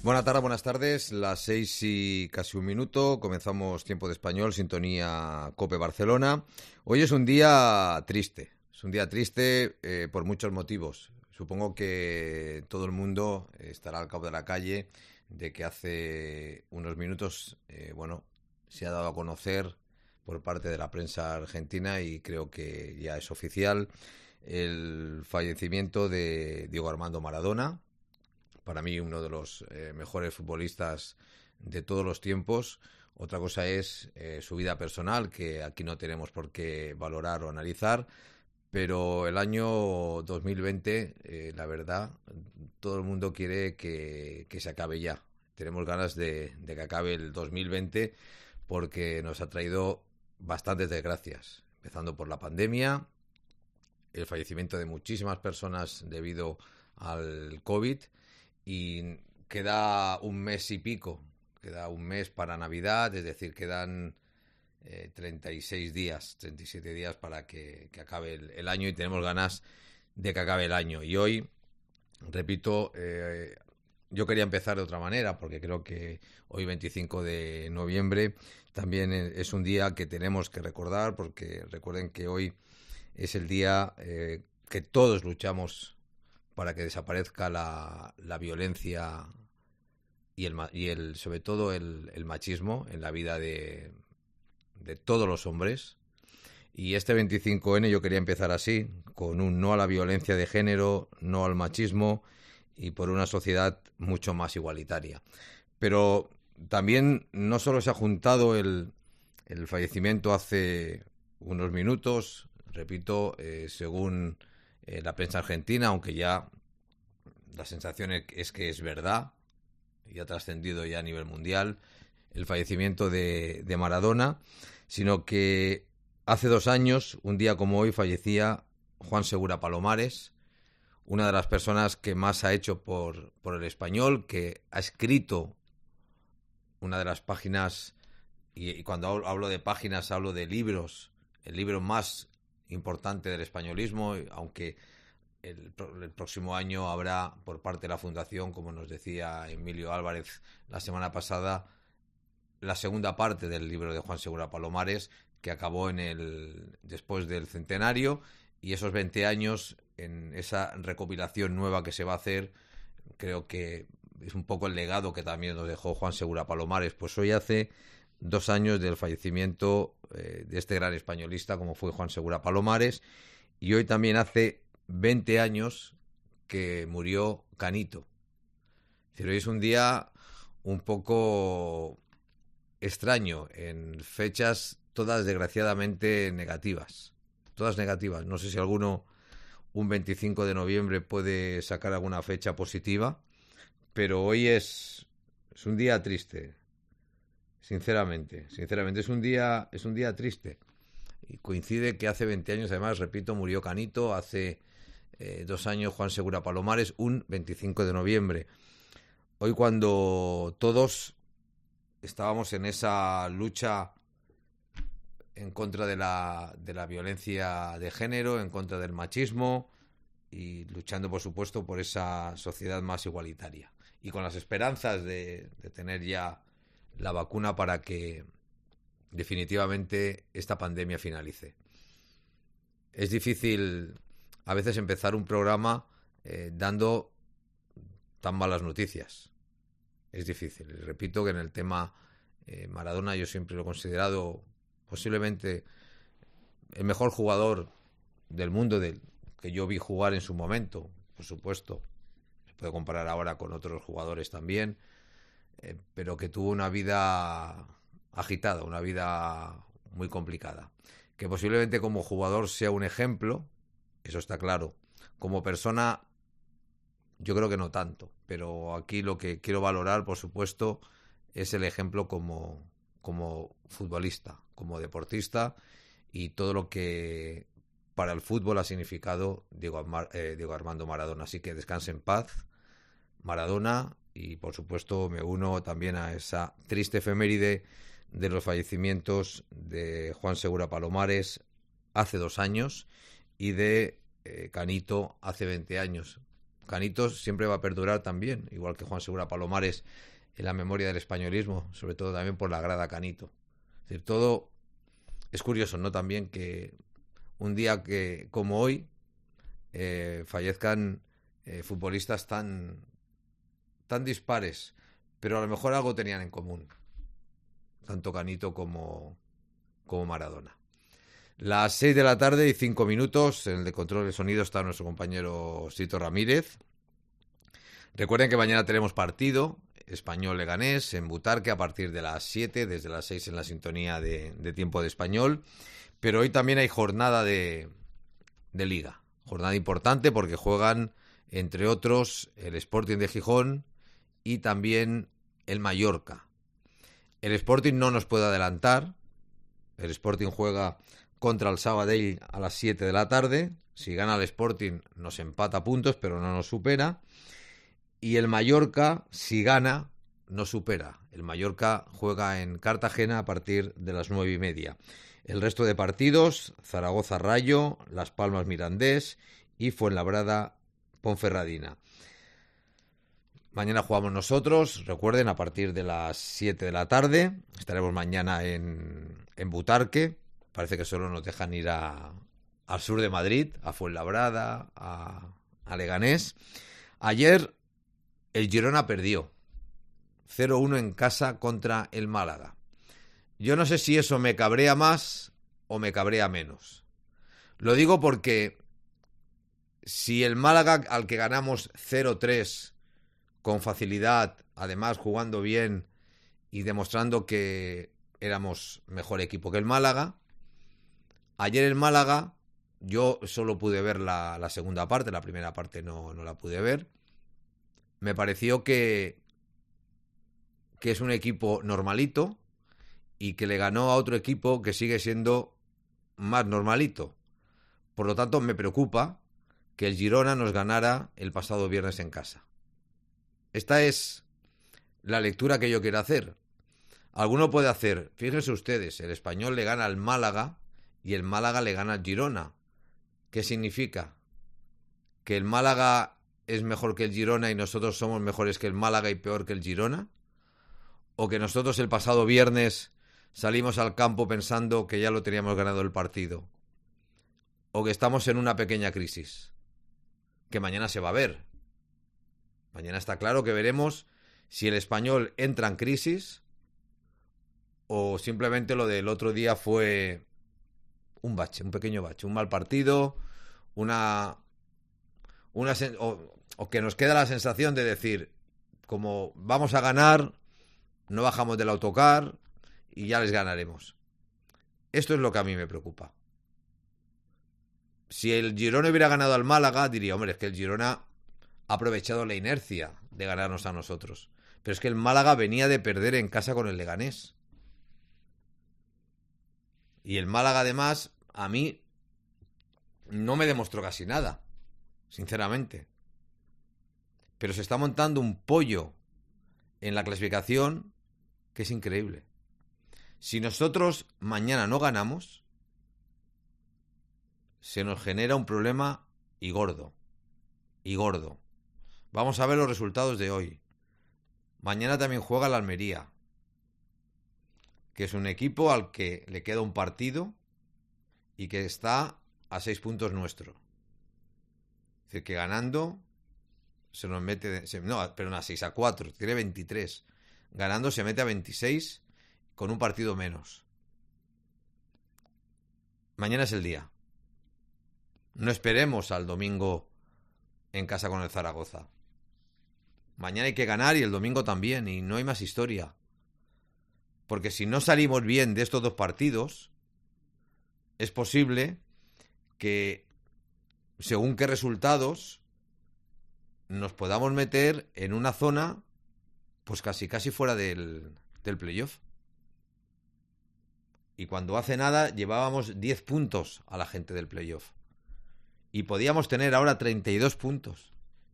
Buenas tardes, las 6:01, comenzamos Tiempo de Español, sintonía COPE Barcelona. Hoy es un día triste, por muchos motivos. Supongo que todo el mundo estará al cabo de la calle de que hace unos minutos, se ha dado a conocer por parte de la prensa argentina, y creo que ya es oficial, el fallecimiento de Diego Armando Maradona. Para mí, uno de los mejores futbolistas de todos los tiempos. Otra cosa es su vida personal, que aquí no tenemos por qué valorar o analizar, pero el año 2020, la verdad, todo el mundo quiere que se acabe ya. Tenemos ganas de que acabe el 2020 porque nos ha traído bastantes desgracias, empezando por la pandemia, el fallecimiento de muchísimas personas debido al COVID, y queda un mes y pico, queda un mes para Navidad, es decir, quedan 36 días, 37 días para que acabe el año, y tenemos ganas de que acabe el año. Y hoy, repito, yo quería empezar de otra manera, porque creo que hoy, 25 de noviembre, también es un día que tenemos que recordar, porque recuerden que hoy es el día que todos luchamos para que desaparezca la violencia y sobre todo el machismo en la vida de todos los hombres. Y este 25N yo quería empezar así, con un no a la violencia de género, no al machismo y por una sociedad mucho más igualitaria. Pero también no solo se ha juntado el fallecimiento hace unos minutos, repito, según la prensa argentina, aunque ya la sensación es que es verdad y ha trascendido ya a nivel mundial el fallecimiento de Maradona, sino que hace 2 años, un día como hoy, fallecía Juan Segura Palomares, una de las personas que más ha hecho por el español, que ha escrito una de las páginas, y cuando hablo de páginas hablo de libros, el libro más importante del españolismo, aunque el próximo año habrá, por parte de la Fundación, como nos decía Emilio Álvarez la semana pasada, la segunda parte del libro de Juan Segura Palomares, que acabó después del centenario, y esos 20 años, en esa recopilación nueva que se va a hacer, creo que es un poco el legado que también nos dejó Juan Segura Palomares. Pues hoy hace 2 años del fallecimiento de este gran españolista como fue Juan Segura Palomares, y hoy también hace 20 años que murió Canito. Es decir, hoy es un día un poco extraño, en fechas todas desgraciadamente negativas. Todas negativas. No sé si alguno, un 25 de noviembre, puede sacar alguna fecha positiva, pero hoy es un día triste. Sinceramente, es un día triste. Y coincide que hace 20 años, además, repito, murió Canito, hace 2 años Juan Segura Palomares, un 25 de noviembre. Hoy, cuando todos estábamos en esa lucha en contra de la violencia de género, en contra del machismo, y luchando, por supuesto, por esa sociedad más igualitaria. Y con las esperanzas de tener ya la vacuna para que definitivamente esta pandemia finalice. Es difícil a veces empezar un programa dando tan malas noticias. Es difícil. Repito que en el tema Maradona yo siempre lo he considerado posiblemente el mejor jugador del mundo que yo vi jugar en su momento. Por supuesto, se puede comparar ahora con otros jugadores también, pero que tuvo una vida agitada, una vida muy complicada. Que posiblemente como jugador sea un ejemplo, eso está claro. Como persona, yo creo que no tanto, pero aquí lo que quiero valorar, por supuesto, es el ejemplo como futbolista, como deportista, y todo lo que para el fútbol ha significado Diego Armando Maradona. Así que descanse en paz, Maradona, y por supuesto me uno también a esa triste efeméride de los fallecimientos de Juan Segura Palomares hace 2 años y de Canito hace 20 años. Canito siempre va a perdurar también, igual que Juan Segura Palomares en la memoria del españolismo, sobre todo también por la grada Canito. Es decir, todo es curioso, ¿no? También que un día que como hoy fallezcan futbolistas tan dispares, pero a lo mejor algo tenían en común, tanto Canito como Maradona. Las 6 de la tarde y 5 minutos, en el de control de sonido está nuestro compañero Sito Ramírez. Recuerden que mañana tenemos partido Español-Leganés en Butarque a partir de las 7, desde las 6 en la sintonía de tiempo de español. Pero hoy también hay jornada de Liga, jornada importante porque juegan, entre otros, el Sporting de Gijón y también el Mallorca. El Sporting no nos puede adelantar. El Sporting juega contra el Sabadell a las 7 de la tarde. Si gana el Sporting nos empata puntos, pero no nos supera. Y el Mallorca, si gana, nos supera. El Mallorca juega en Cartagena a partir de las 9:30. El resto de partidos: Zaragoza Rayo, Las Palmas Mirandés y Fuenlabrada Ponferradina. Mañana jugamos nosotros, recuerden, a partir de las 7 de la tarde. Estaremos mañana en Butarque. Parece que solo nos dejan ir al sur de Madrid, a Fuenlabrada, a Leganés. Ayer el Girona perdió 0-1 en casa contra el Málaga. Yo no sé si eso me cabrea más o me cabrea menos. Lo digo porque si el Málaga, al que ganamos 0-3 con facilidad, además jugando bien y demostrando que éramos mejor equipo que el Málaga, ayer el Málaga, yo solo pude ver la segunda parte, la primera parte no la pude ver. Me pareció que es un equipo normalito y que le ganó a otro equipo que sigue siendo más normalito. Por lo tanto, me preocupa que el Girona nos ganara el pasado viernes en casa. Esta es la lectura que yo quiero hacer. Alguno puede hacer, fíjense ustedes, el Español le gana al Málaga y el Málaga le gana al Girona. ¿Qué significa? ¿Que el Málaga es mejor que el Girona y nosotros somos mejores que el Málaga y peor que el Girona? ¿O que nosotros el pasado viernes salimos al campo pensando que ya lo teníamos ganado el partido? ¿O que estamos en una pequeña crisis? Que mañana se va a ver. Mañana está claro que veremos si el Español entra en crisis o simplemente lo del otro día fue un bache, un pequeño bache, un mal partido, o que nos queda la sensación de decir, como vamos a ganar, no bajamos del autocar y ya les ganaremos. Esto es lo que a mí me preocupa. Si el Girona hubiera ganado al Málaga, diría, hombre, es que el Girona ha aprovechado la inercia de ganarnos a nosotros. Pero es que el Málaga venía de perder en casa con el Leganés. Y el Málaga, además, a mí no me demostró casi nada, sinceramente. Pero se está montando un pollo en la clasificación que es increíble. Si nosotros mañana no ganamos, se nos genera un problema y gordo. Y gordo. Vamos a ver los resultados de hoy. Mañana también juega la Almería, que es un equipo al que le queda un partido y que está a 6 puntos nuestro. Es decir, que ganando se nos mete... No, perdón, a 6-4, tiene 23. Ganando se mete a 26 con un partido menos. Mañana es el día. No esperemos al domingo en casa con el Zaragoza. Mañana hay que ganar y el domingo también, y no hay más historia. Porque si no salimos bien de estos dos partidos, es posible que, según qué resultados, nos podamos meter en una zona, pues casi fuera del playoff. Y cuando hace nada llevábamos 10 puntos a la gente del playoff. Y podíamos tener ahora 32 puntos.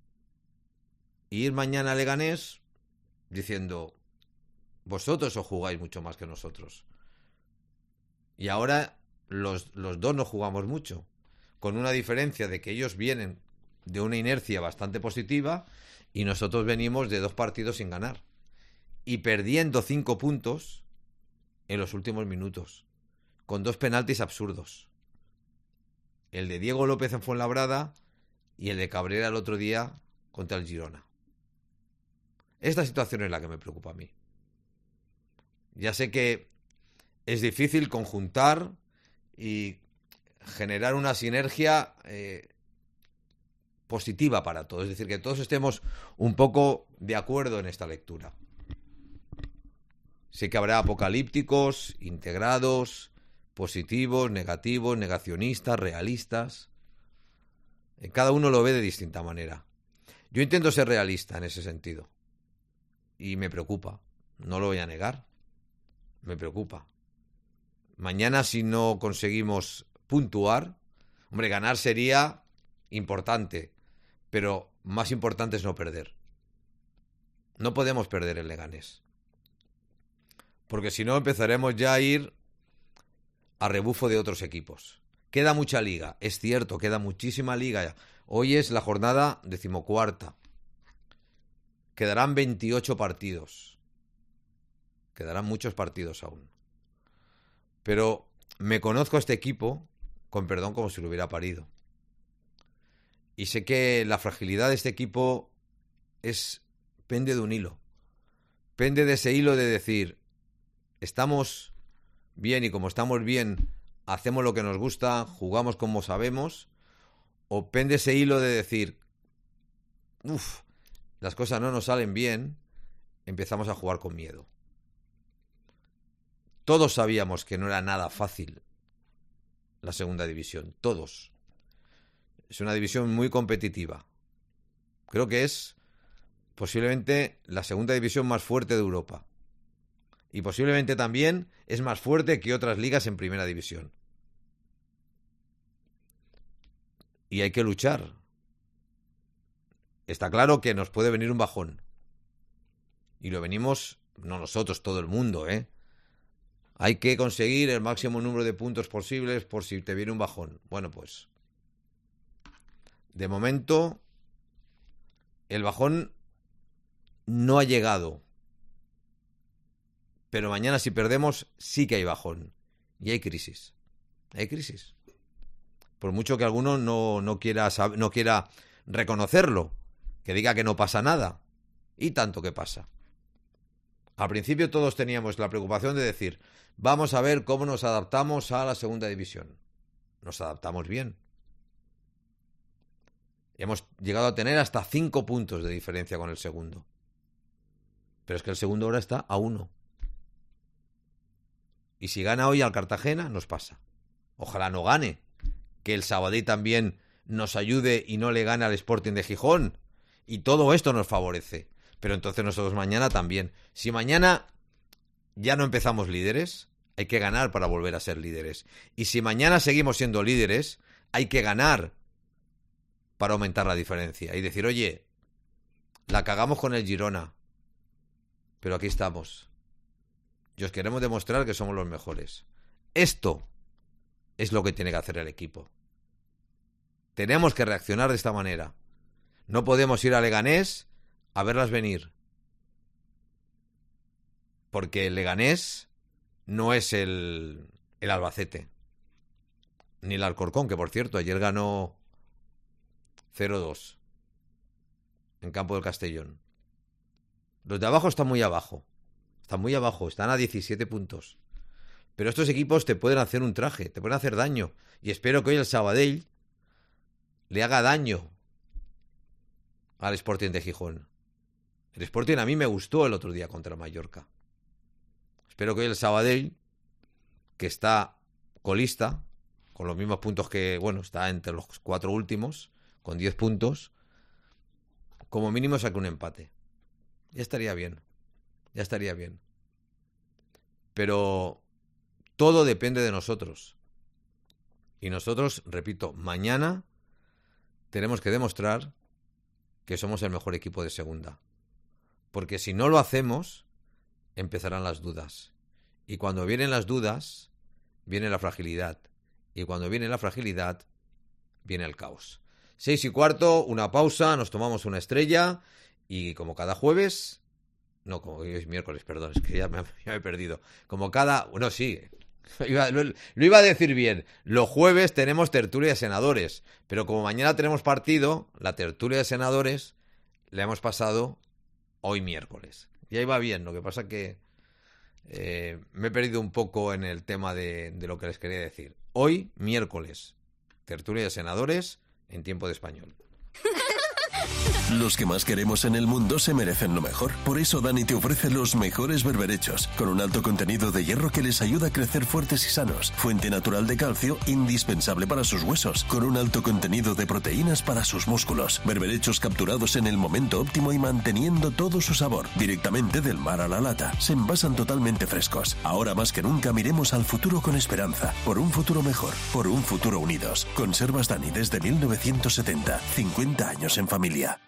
Y ir mañana a Leganés diciendo, vosotros os jugáis mucho más que nosotros. Y ahora los dos no jugamos mucho. Con una diferencia de que ellos vienen de una inercia bastante positiva y nosotros venimos de 2 partidos sin ganar y perdiendo 5 puntos en los últimos minutos, con 2 penaltis absurdos. El de Diego López en Fuenlabrada y el de Cabrera el otro día contra el Girona. Esta situación es la que me preocupa a mí. Ya sé que es difícil conjuntar y generar una sinergia positiva para todos. Es decir, que todos estemos un poco de acuerdo en esta lectura. Sé que habrá apocalípticos, integrados, positivos, negativos, negacionistas, realistas. Cada uno lo ve de distinta manera. Yo intento ser realista en ese sentido. Y me preocupa. No lo voy a negar. Me preocupa. Mañana, si no conseguimos puntuar, hombre, ganar sería importante, pero más importante es no perder. No podemos perder en Leganés. Porque si no empezaremos ya a ir a rebufo de otros equipos. Queda mucha liga, es cierto, queda muchísima liga. Hoy es la jornada 14ª. Quedarán 28 partidos. Quedarán muchos partidos aún. Pero me conozco a este equipo, con perdón, como si lo hubiera parido. Y sé que la fragilidad de este equipo pende de un hilo. Pende de ese hilo de decir, estamos bien y como estamos bien, hacemos lo que nos gusta, jugamos como sabemos, o pende ese hilo de decir, las cosas no nos salen bien, empezamos a jugar con miedo. Todos sabíamos que no era nada fácil la segunda división, todos. Es una división muy competitiva. Creo que es posiblemente la segunda división más fuerte de Europa. Y posiblemente también es más fuerte que otras ligas en primera división. Y hay que luchar. Está claro que nos puede venir un bajón. Y lo venimos, no nosotros, todo el mundo, ¿eh? Hay que conseguir el máximo número de puntos posibles por si te viene un bajón. Bueno, pues de momento el bajón no ha llegado. Pero mañana si perdemos sí que hay bajón. Y hay crisis. Hay crisis. Por mucho que alguno no quiera reconocerlo. Que diga que no pasa nada. Y tanto que pasa. Al principio todos teníamos la preocupación de decir, vamos a ver cómo nos adaptamos a la segunda división. Nos adaptamos bien. Hemos llegado a tener hasta 5 puntos de diferencia con el segundo. Pero es que el segundo ahora está a 1. Y si gana hoy al Cartagena, nos pasa. Ojalá no gane. Que el Sabadell también nos ayude y no le gane al Sporting de Gijón. Y todo esto nos favorece. Pero entonces nosotros mañana también. Si mañana ya no empezamos líderes, hay que ganar para volver a ser líderes. Y si mañana seguimos siendo líderes, hay que ganar para aumentar la diferencia. Y decir, oye, la cagamos con el Girona, pero aquí estamos. Y os queremos demostrar que somos los mejores. Esto es lo que tiene que hacer el equipo. Tenemos que reaccionar de esta manera. No podemos ir a Leganés a verlas venir. Porque el Leganés no es el Albacete. Ni el Alcorcón, que por cierto, ayer ganó 0-2 en campo del Castellón. Los de abajo están muy abajo. Están muy abajo, están a 17 puntos. Pero estos equipos te pueden hacer un traje, te pueden hacer daño. Y espero que hoy el Sabadell le haga daño al Sporting de Gijón. El Sporting a mí me gustó el otro día contra el Mallorca. Espero que hoy el Sabadell, que está colista, con los mismos puntos que, bueno, está entre los 4 últimos, con 10 puntos, como mínimo saque un empate. Ya estaría bien. Ya estaría bien. Pero todo depende de nosotros. Y nosotros, repito, mañana tenemos que demostrar que somos el mejor equipo de segunda. Porque si no lo hacemos, empezarán las dudas. Y cuando vienen las dudas, viene la fragilidad. Y cuando viene la fragilidad, viene el caos. 6:15, una pausa, nos tomamos una estrella y como cada jueves... No, como hoy es miércoles, perdón, es que ya me he perdido. Como cada... Bueno, sí, lo iba a decir bien. Los jueves tenemos tertulia de senadores, pero como mañana tenemos partido, la tertulia de senadores la hemos pasado hoy miércoles. Y ahí va bien, lo que pasa que me he perdido un poco en el tema de lo que les quería decir. Hoy, miércoles, tertulia de senadores en tiempo de español. Los que más queremos en el mundo se merecen lo mejor. Por eso Dani te ofrece los mejores berberechos, con un alto contenido de hierro que les ayuda a crecer fuertes y sanos. Fuente natural de calcio, indispensable para sus huesos, con un alto contenido de proteínas para sus músculos. Berberechos capturados en el momento óptimo y manteniendo todo su sabor. Directamente del mar a la lata. Se envasan totalmente frescos. Ahora más que nunca miremos al futuro con esperanza. Por un futuro mejor. Por un futuro unidos. Conservas Dani desde 1970. 50 años en familia.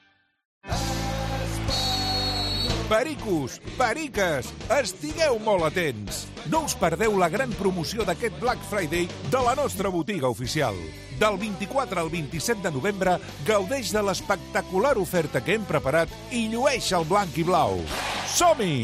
Pericos, periques, estigueu molt atents. No us perdeu la gran promoció d'aquest Black Friday de la nostra botiga oficial. Del 24 al 27 de novembre, gaudeix de l'espectacular oferta que hem preparat i llueix el blanc i blau. Som-hi!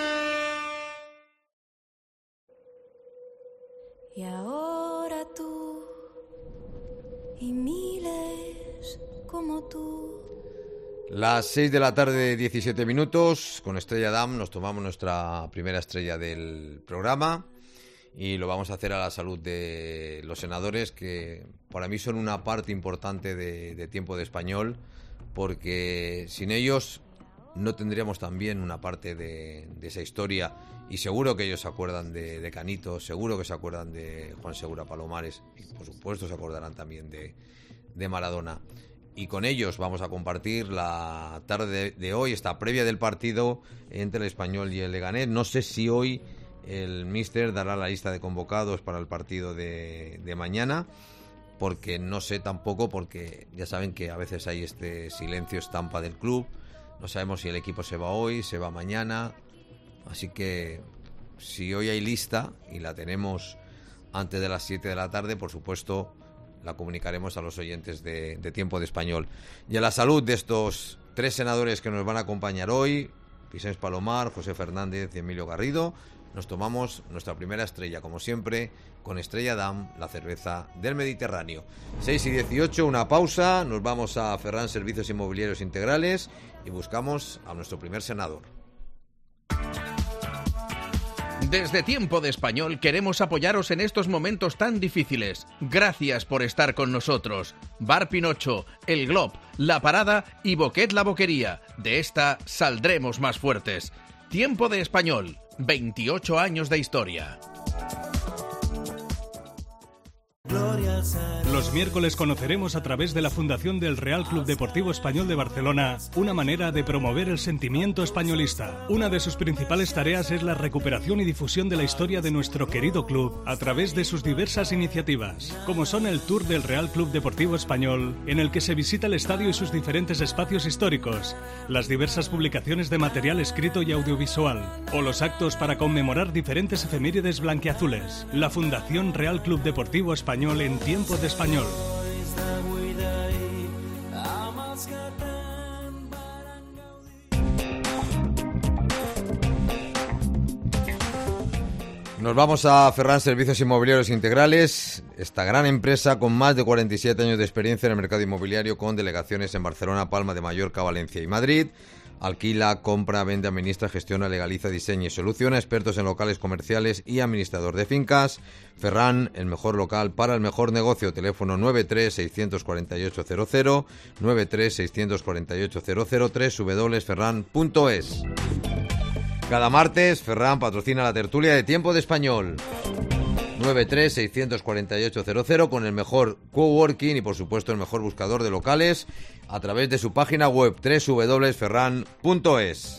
Y ahora tú y miles como tú. Las 6 de la tarde, 17 minutos, con Estrella Damm nos tomamos nuestra primera estrella del programa y lo vamos a hacer a la salud de los senadores, que para mí son una parte importante de tiempo de español, porque sin ellos no tendríamos también una parte de esa historia, y seguro que ellos se acuerdan de Canito, seguro que se acuerdan de Juan Segura Palomares y por supuesto se acordarán también de Maradona. Y con ellos vamos a compartir la tarde de hoy, esta previa del partido entre el Español y el Leganés. No sé si hoy el míster dará la lista de convocados para el partido de mañana, porque no sé tampoco, porque ya saben que a veces hay este silencio estampa del club. No sabemos si el equipo se va hoy, se va mañana. Así que si hoy hay lista y la tenemos antes de las 7 de la tarde, por supuesto la comunicaremos a los oyentes de Tiempo de Español. Y a la salud de estos tres senadores que nos van a acompañar hoy, Vicens Palomar, José Fernández y Emilio Garrido, nos tomamos nuestra primera estrella, como siempre, con Estrella Damm, la cerveza del Mediterráneo. 6:18, una pausa, nos vamos a Ferran Servicios Inmobiliarios Integrales y buscamos a nuestro primer senador. Desde Tiempo de Español queremos apoyaros en estos momentos tan difíciles. Gracias por estar con nosotros. Bar Pinocho, El Glob, La Parada y Boquet La Boquería. De esta saldremos más fuertes. Tiempo de Español, 28 años de historia. Los miércoles conoceremos a través de la Fundación del Real Club Deportivo Español de Barcelona una manera de promover el sentimiento españolista. Una de sus principales tareas es la recuperación y difusión de la historia de nuestro querido club a través de sus diversas iniciativas, como son el Tour del Real Club Deportivo Español, en el que se visita el estadio y sus diferentes espacios históricos, las diversas publicaciones de material escrito y audiovisual, o los actos para conmemorar diferentes efemérides blanquiazules. La Fundación Real Club Deportivo Español en Tiempo de Español. Nos vamos a Ferran Servicios Inmobiliarios Integrales, esta gran empresa con más de 47 años de experiencia en el mercado inmobiliario, con delegaciones en Barcelona, Palma de Mallorca, Valencia y Madrid. Alquila, compra, vende, administra, gestiona, legaliza, diseña y soluciona. Expertos en locales comerciales y administrador de fincas. Ferran, el mejor local para el mejor negocio. Teléfono 93-648-00, 93-648-00, www.ferran.es. Cada martes, Ferran patrocina la tertulia de Tiempo de Español. 93-648-00, con el mejor coworking y por supuesto el mejor buscador de locales a través de su página web www.ferran.es.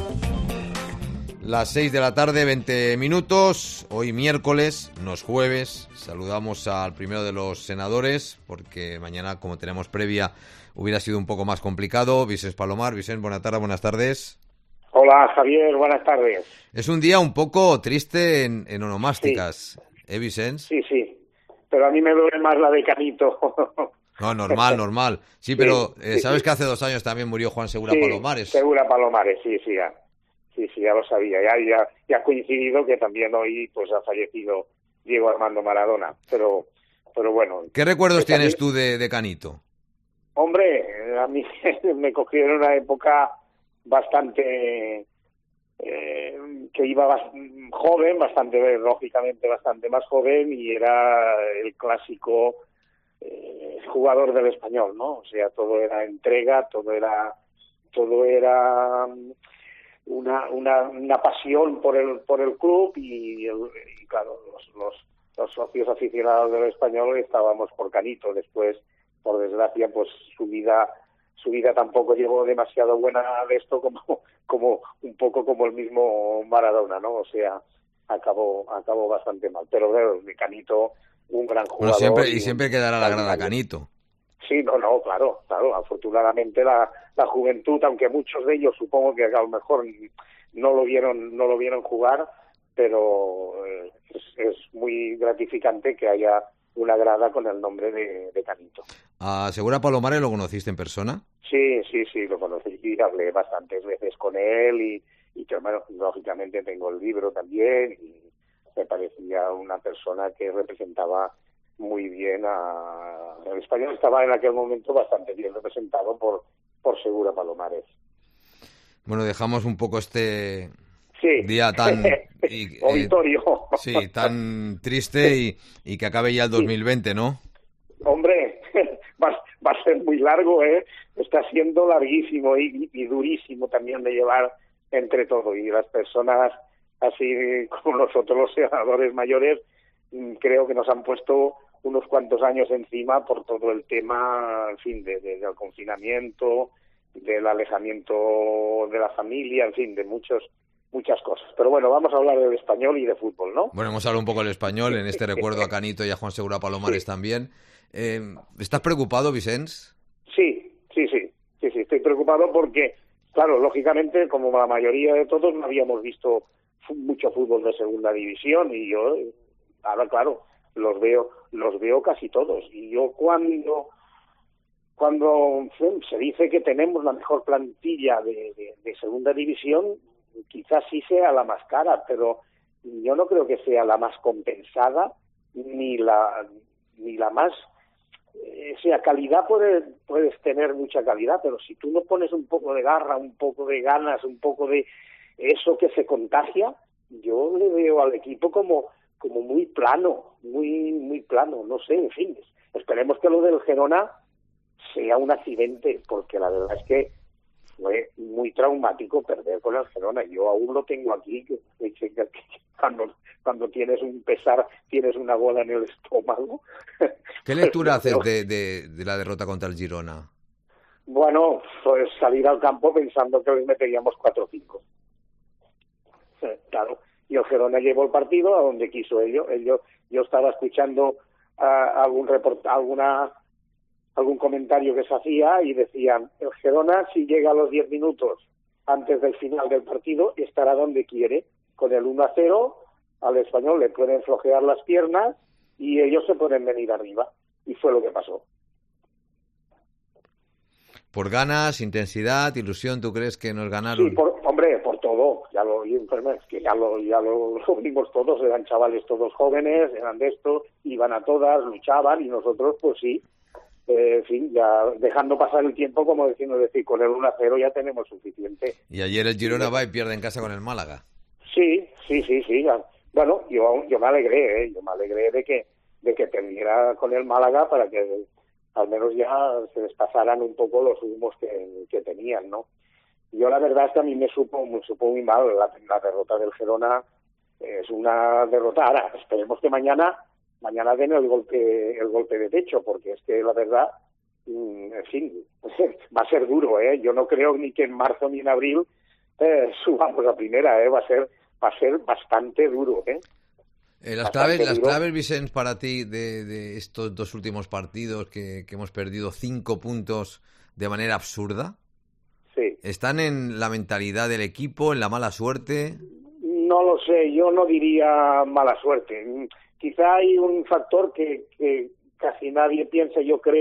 Las 6 de la tarde, 20 minutos, hoy miércoles, no es jueves. Saludamos al primero de los senadores, porque mañana, como tenemos previa, hubiera sido un poco más complicado. Vicens Palomar. Vicens, buenas tardes. Hola, Javier, buenas tardes. Es un día un poco triste en onomásticas, sí. Vicens? Sí, pero a mí me duele más la de Canito. No, normal. Sí, pero ¿sabes que hace 2 años también murió Juan Segura Palomares? Segura Palomares, sí, ya lo sabía. Ya ha coincidido que también hoy pues ha fallecido Diego Armando Maradona. Pero bueno. ¿Qué recuerdos tienes tú de Canito? Hombre, a mí me cogió en una época bastante... que iba joven, lógicamente bastante más joven, y era el clásico jugador del Español, ¿no? O sea, todo era entrega, todo era una pasión por el club y claro, los socios aficionados del Español estábamos por Canito. Después, por desgracia, pues su vida tampoco llegó demasiado buena de esto, como un poco como el mismo Maradona, ¿no? O sea, acabó bastante mal. Pero de Canito, un gran jugador. Bueno, siempre quedará la grada Canito. Sí, claro. Afortunadamente la juventud, aunque muchos de ellos supongo que a lo mejor no lo vieron jugar, pero es muy gratificante que haya una grada con el nombre de Canito. ¿A Segura Palomares lo conociste en persona? Sí, lo conocí y hablé bastantes veces con él y que, bueno, lógicamente tengo el libro también y me parecía una persona que representaba muy bien el Español. Estaba en aquel momento bastante bien representado por Segura Palomares. Bueno, dejamos un poco este sí. día tan auditorio. Sí, tan triste y que acabe ya el 2020, ¿no? Hombre, va a ser muy largo, ¿eh? Está siendo larguísimo y durísimo también de llevar entre todo. Y las personas así como nosotros, los senadores mayores, creo que nos han puesto unos cuantos años encima por todo el tema, en fin, del confinamiento, del alejamiento de la familia, en fin, de muchas cosas. Pero bueno, vamos a hablar del Español y de fútbol, ¿no? Bueno, hemos hablado un poco del Español, en este recuerdo a Canito y a Juan Segura Palomares también. ¿Estás preocupado, Vicens? Sí, estoy preocupado porque, claro, lógicamente, como la mayoría de todos, no habíamos visto mucho fútbol de segunda división y yo, ahora claro, los veo casi todos. Y yo cuando se dice que tenemos la mejor plantilla de segunda división, quizás sí sea la más cara, pero yo no creo que sea la más compensada ni la más... O sea, calidad puedes tener mucha calidad, pero si tú no pones un poco de garra, un poco de ganas, un poco de eso que se contagia, yo le veo al equipo como muy plano, muy plano, no sé, en fin. Esperemos que lo del Girona sea un accidente, porque la verdad es que fue muy traumático perder con el Girona. Yo aún lo tengo aquí, que cuando tienes un pesar, tienes una bola en el estómago. ¿Qué lectura haces de la derrota contra el Girona? Bueno, pues salir al campo pensando que les meteríamos 4 o 5. Claro, y el Girona llevó el partido a donde quiso ello. Yo estaba escuchando algún comentario que se hacía y decían, el Girona, si llega a los 10 minutos antes del final del partido, estará donde quiere. Con el 1-0 al Español le pueden flojear las piernas y ellos se pueden venir arriba. Y fue lo que pasó. Por ganas, intensidad, ilusión, ¿tú crees que nos ganaron? Sí, por todo. Ya lo vimos todos, eran chavales todos jóvenes, eran de estos, iban a todas, luchaban y nosotros, pues sí. En fin, ya dejando pasar el tiempo, como decir, con el 1-0 ya tenemos suficiente. Y ayer el Girona va y pierde en casa con el Málaga. Sí. Bueno, yo me alegré, de que perdiera con el Málaga para que al menos ya se les pasaran un poco los humos que tenían, ¿no? Yo la verdad es que a mí me supo muy mal la derrota del Girona. Es una derrota. Ahora, esperemos que mañana den el golpe de techo, porque es que la verdad, en fin, va a ser duro, ¿eh? Yo no creo ni que en marzo ni en abril subamos a primera, ¿eh? Va a ser bastante duro, ¿eh? Las claves, Vicens, para ti de estos 2 últimos partidos que hemos perdido 5 puntos de manera absurda, sí, ¿están en la mentalidad del equipo, en la mala suerte? No lo sé, yo no diría mala suerte. Quizá hay un factor que casi nadie piensa, yo creo,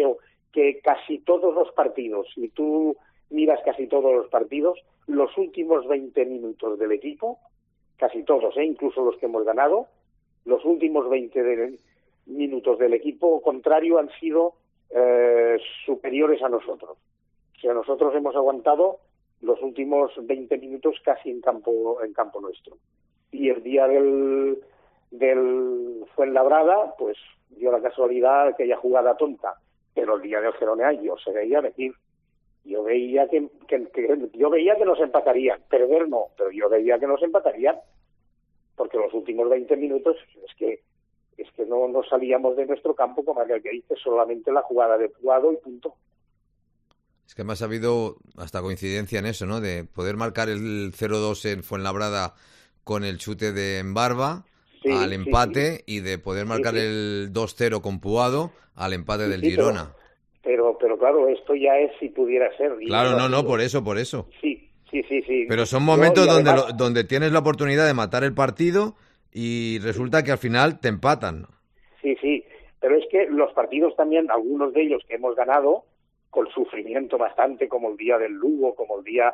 que casi todos los partidos, si tú miras casi todos los partidos, los últimos 20 minutos del equipo, casi todos, incluso los que hemos ganado, los últimos 20 minutos del equipo contrario han sido superiores a nosotros. O sea, nosotros hemos aguantado los últimos 20 minutos casi en campo nuestro. Y el día del Fuenlabrada, pues dio la casualidad aquella jugada tonta, pero el día del Gerona yo se veía venir. Yo veía que nos empatarían, perder no, pero yo veía que nos empatarían, porque los últimos 20 minutos es que no salíamos de nuestro campo, como aquel que dice, solamente la jugada de Puado y punto. Es que además ha habido hasta coincidencia en eso, ¿no? De poder marcar el 0-2 en Fuenlabrada con el chute de Mbarva al empate, sí. Y de poder marcar el 2-0 con Puado al empate del Girona. Pero claro, esto ya es si pudiera ser. Claro, no, por eso. Sí. Pero son momentos donde tienes la oportunidad de matar el partido y resulta que al final te empatan. Sí, pero es que los partidos también, algunos de ellos que hemos ganado, con sufrimiento bastante, como el día del Lugo, como el día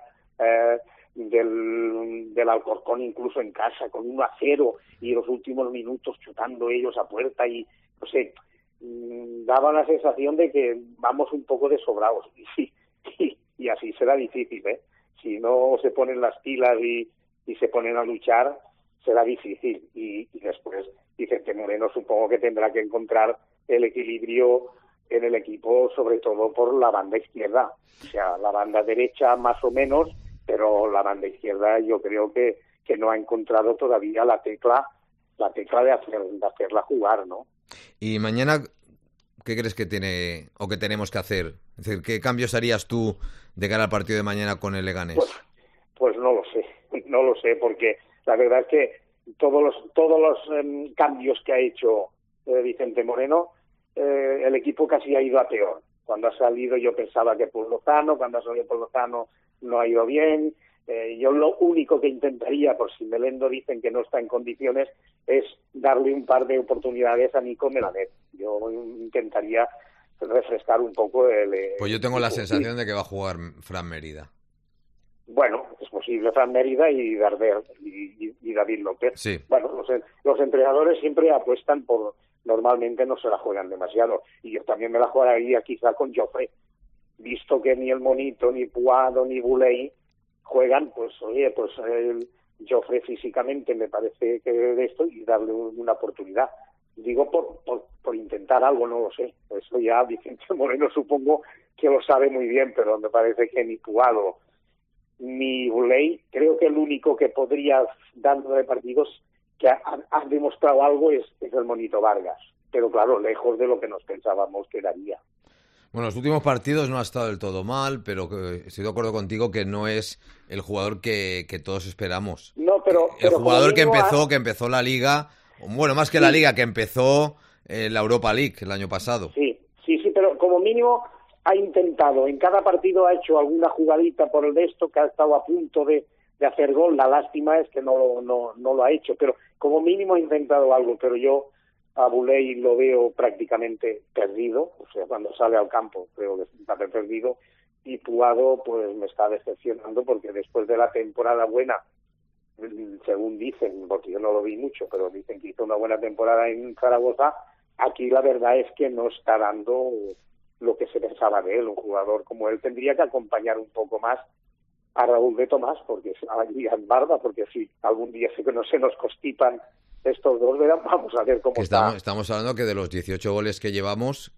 del Alcorcón, incluso en casa, con 1-0, y los últimos minutos chutando ellos a puerta, y no sé, daba la sensación de que vamos un poco desobrados. Y así será difícil, ¿eh? Si no se ponen las pilas y se ponen a luchar, será difícil. Y después Vicente Moreno supongo que tendrá que encontrar el equilibrio en el equipo, sobre todo por la banda izquierda. O sea, la banda derecha más o menos, pero la banda izquierda yo creo que no ha encontrado todavía la tecla de hacerla jugar, ¿no? Y mañana, ¿qué crees que tiene o que tenemos que hacer? Es decir, ¿qué cambios harías tú de cara al partido de mañana con el Leganés? Pues no lo sé, porque la verdad es que todos los cambios que ha hecho Vicente Moreno, el equipo casi ha ido a peor. Cuando ha salido yo pensaba que por Lozano, cuando ha salido por Lozano no ha ido bien. Yo lo único que intentaría, por si Melendo dicen que no está en condiciones, es darle un par de oportunidades a Nico Melamed. Yo intentaría refrescar un poco Pues yo tengo la sensación de que va a jugar Fran Mérida. Bueno, es posible Fran Mérida y Darder y David López. Sí. Bueno, los entrenadores siempre apuestan por... Normalmente no se la juegan demasiado. Y yo también me la jugaría quizá con Joffre. Visto que ni el Monito, ni Puado, ni Bouley juegan, pues oye, pues el Joffre físicamente me parece que de esto, y darle una oportunidad. Digo por intentar algo, no lo sé. Eso ya Vicente Moreno supongo que lo sabe muy bien, pero me parece que ni Puado ni Bouley, creo que el único que podría dándole partidos que ha demostrado algo es el Monito Vargas, pero claro, lejos de lo que nos pensábamos que daría. Bueno, los últimos partidos no ha estado del todo mal, pero estoy de acuerdo contigo que no es el jugador que todos esperamos. No, pero el jugador que empezó la Liga, bueno, más que la Liga, que empezó la Europa League el año pasado. Sí, pero como mínimo ha intentado, en cada partido ha hecho alguna jugadita por el de esto, que ha estado a punto de hacer gol. La lástima es que no lo ha hecho, pero como mínimo ha intentado algo. Pero yo a Bouley lo veo prácticamente perdido, o sea, cuando sale al campo creo que está perdido, y Puado pues me está decepcionando, porque después de la temporada buena, según dicen, porque yo no lo vi mucho, pero dicen que hizo una buena temporada en Zaragoza, aquí la verdad es que no está dando lo que se pensaba de él. Un jugador como él tendría que acompañar un poco más a Raúl de Tomás, porque a Barba, porque si algún día sí que no se nos constipan estos dos, ¿verdad? Vamos a ver cómo está. Estamos hablando que de los 18 goles que llevamos,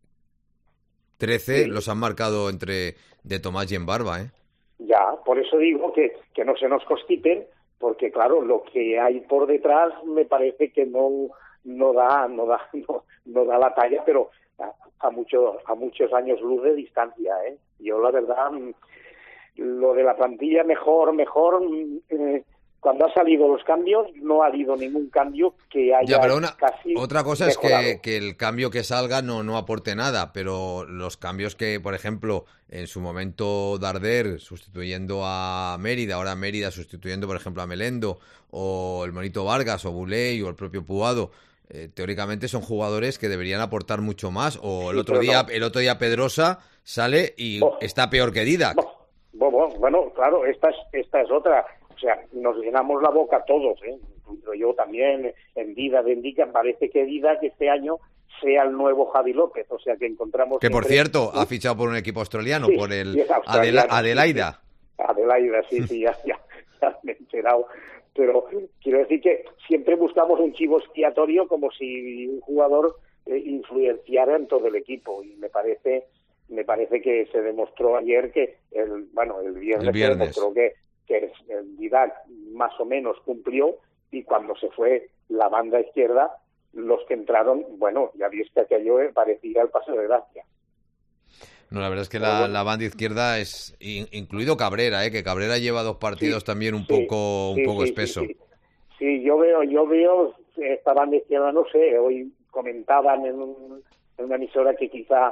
13 los han marcado entre de Tomás y Barba, ¿eh? Ya, por eso digo que no se nos constipen, porque claro, lo que hay por detrás me parece que no da la talla, pero a muchos años luz de distancia, ¿eh? Yo la verdad, lo de la plantilla mejor, cuando ha salido los cambios, no ha habido ningún cambio que haya casi otra cosa mejorado. Es que el cambio que salga no aporte nada, pero los cambios que, por ejemplo, en su momento Darder sustituyendo a Mérida, ahora Mérida sustituyendo, por ejemplo, a Melendo, o el Monito Vargas, o Bouley, o el propio Puado, teóricamente son jugadores que deberían aportar mucho más. O el otro día Pedrosa sale y está peor que Didac. Bueno, claro, esta es otra. O sea, nos llenamos la boca todos, yo también, en Didac, parece que Didac este año sea el nuevo Javi López, o sea que encontramos... Que por cierto, ha fichado por un equipo australiano, por el Adelaida. Adelaida, sí, ya me he enterado. Pero quiero decir que siempre buscamos un chivo expiatorio como si un jugador influenciara en todo el equipo, y me parece que se demostró ayer que el viernes se demostró que el Didac más o menos cumplió, y cuando se fue la banda izquierda, los que entraron, ya viste que aquello parecía el Paseo de Gracia. No, la verdad es que la banda izquierda es, incluido Cabrera, que Cabrera lleva 2 partidos también un poco espeso. Sí, yo veo esta banda izquierda, no sé, hoy comentaban en una emisora que quizá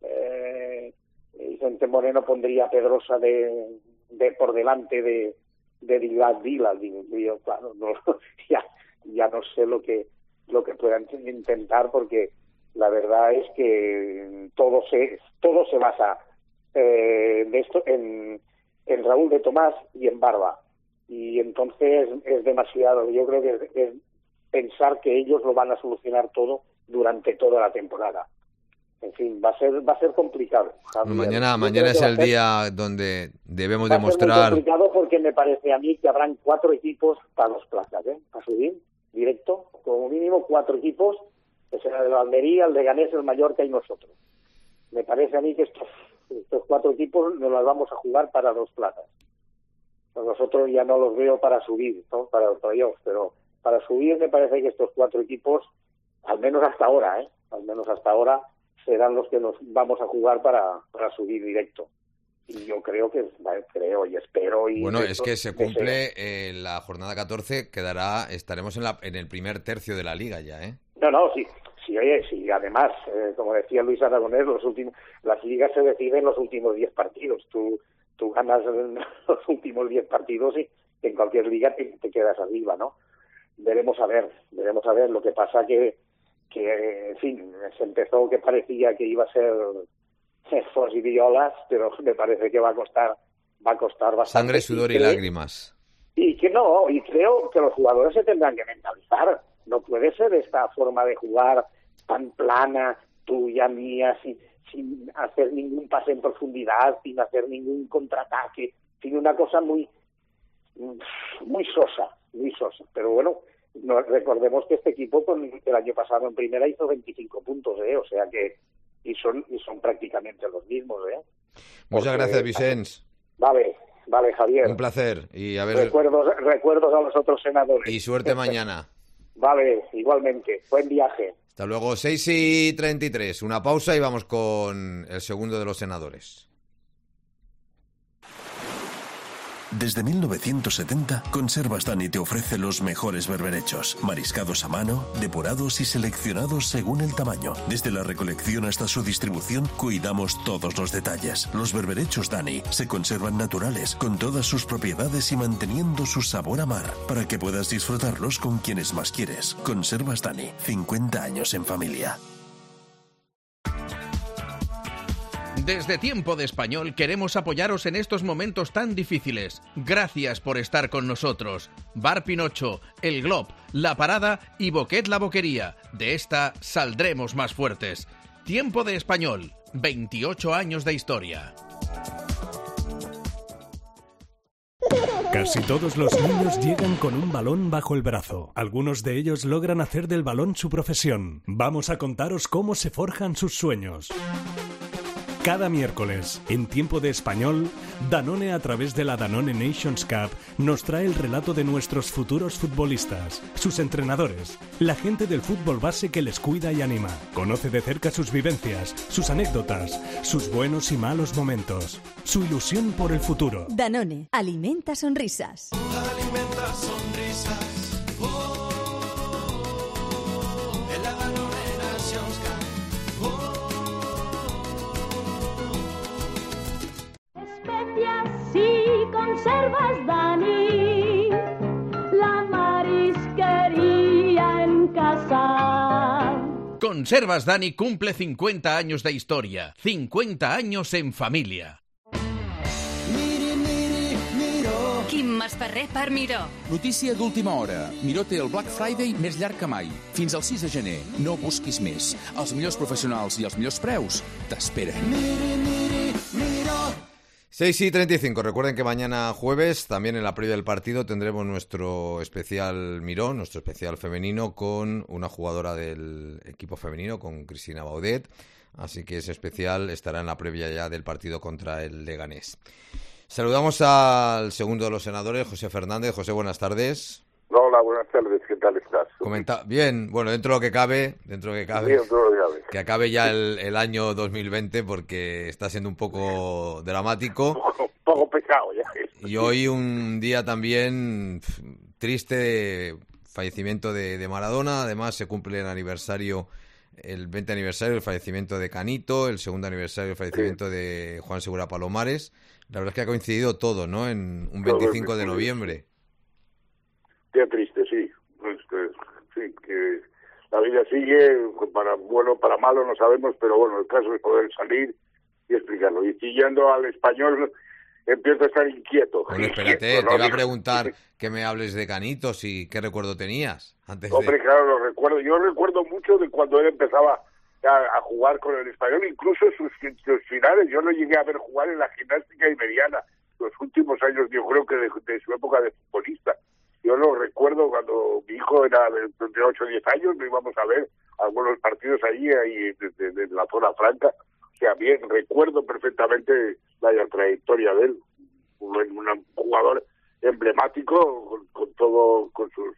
Vicente Moreno pondría a Pedrosa de por delante de Didac. Digo, claro, ya no sé lo que puedan intentar, porque la verdad es que todo se basa de esto en Raúl de Tomás y en Barba, y entonces es demasiado. Yo creo que es pensar que ellos lo van a solucionar todo durante toda la temporada. En fin, va a ser complicado, Javier. Mañana es el día donde debemos demostrar... Va a ser muy complicado, porque me parece a mí que habrán 4 equipos para 2 plazas, para subir directo, como mínimo 4 equipos, que será el Almería, el Leganés, el Mallorca y nosotros. Me parece a mí que estos 4 equipos nos los vamos a jugar para 2 plazas. Pues nosotros ya no los veo para subir, ¿no? Para los playoffs, pero para subir me parece que estos 4 equipos, al menos hasta ahora, serán los que nos vamos a jugar para subir directo. Y yo creo y espero... es que se cumple la jornada 14, estaremos en el primer tercio de la Liga ya, ¿eh? No, sí, además, como decía Luis Aragonés, las ligas se deciden en los últimos 10 partidos. Tú ganas los últimos 10 partidos y en cualquier liga te quedas arriba, ¿no? Veremos a ver. Lo que pasa que en fin, se empezó que parecía que iba a ser Fos y Violas, pero me parece que va a costar bastante. Sangre, sudor y lágrimas. Y creo que los jugadores se tendrán que mentalizar. No puede ser esta forma de jugar tan plana, tuya, mía, sin hacer ningún pase en profundidad, sin hacer ningún contraataque, sin una cosa muy sosa. Pero bueno, recordemos que este equipo el año pasado en primera hizo 25 puntos, o sea que y son prácticamente los mismos, Muchas gracias, Vicens. Vale, Javier. Un placer. Y a ver... recuerdos a los otros senadores. Y suerte mañana. Vale, igualmente. Buen viaje. Hasta luego, 6:33. Una pausa y vamos con el segundo de los senadores. Desde 1970, Conservas Dani te ofrece los mejores berberechos, mariscados a mano, depurados y seleccionados según el tamaño. Desde la recolección hasta su distribución, cuidamos todos los detalles. Los berberechos Dani se conservan naturales, con todas sus propiedades y manteniendo su sabor a mar, para que puedas disfrutarlos con quienes más quieres. Conservas Dani, 50 años en familia. Desde Tiempo de Español queremos apoyaros en estos momentos tan difíciles. Gracias por estar con nosotros. Bar Pinocho, El Glob, La Parada y Boquet la Boquería. De esta saldremos más fuertes. Tiempo de Español, 28 años de historia. Casi todos los niños llegan con un balón bajo el brazo. Algunos de ellos logran hacer del balón su profesión. Vamos a contaros cómo se forjan sus sueños. Cada miércoles, en Tiempo de Español, Danone, a través de la Danone Nations Cup, nos trae el relato de nuestros futuros futbolistas, sus entrenadores, la gente del fútbol base que les cuida y anima. Conoce de cerca sus vivencias, sus anécdotas, sus buenos y malos momentos, su ilusión por el futuro. Danone, alimenta sonrisas. Alimenta sonrisas. En la Danone Nations Cup. Si conservas Dani, la marisquería en casa. Conservas Dani cumple 50 años de historia, 50 años en familia. Quim Masferrer per Miró. Notícia d'última hora. Miró té el Black Friday més llarg que mai. Fins al 6 de gener. No busquis més. Els millors professionals i els millors preus t'esperen. Miró. 6:35. Recuerden que mañana jueves, también en la previa del partido, tendremos nuestro especial Miró, nuestro especial femenino, con una jugadora del equipo femenino, con Cristina Baudet. Así que ese especial estará en la previa ya del partido contra el Leganés. Saludamos al segundo de los senadores, José Fernández. José, buenas tardes. Hola, buenas tardes. ¿Qué tal estás? Bien, bueno, dentro de lo que cabe, que acabe ya el año 2020 porque está siendo un poco dramático. Un poco pesado ya. Y hoy un día también triste de fallecimiento de Maradona. Además se cumple el 20 aniversario del fallecimiento de Canito, el segundo aniversario del fallecimiento de Juan Segura Palomares. La verdad es que ha coincidido todo, ¿no? En un 25 de noviembre. Qué triste, sí. Sí, que la vida sigue, para bueno, para malo no sabemos, pero bueno, el caso es poder salir y explicarlo. Y siguiendo al español, empiezo a estar inquieto. Bueno, espérate, te iba a preguntar que me hables de Canitos y qué recuerdo tenías antes de... Hombre, claro, lo recuerdo. Yo recuerdo mucho de cuando él empezaba a jugar con el español, incluso sus finales. Yo lo llegué a ver jugar en la Gimnástica Iberiana los últimos años, yo creo que de su época de futbolista. Yo lo recuerdo cuando mi hijo era de 8 o 10 años, lo íbamos a ver algunos partidos ahí de la zona franca. O sea, bien, recuerdo perfectamente la trayectoria de él. Un jugador emblemático con todo, con sus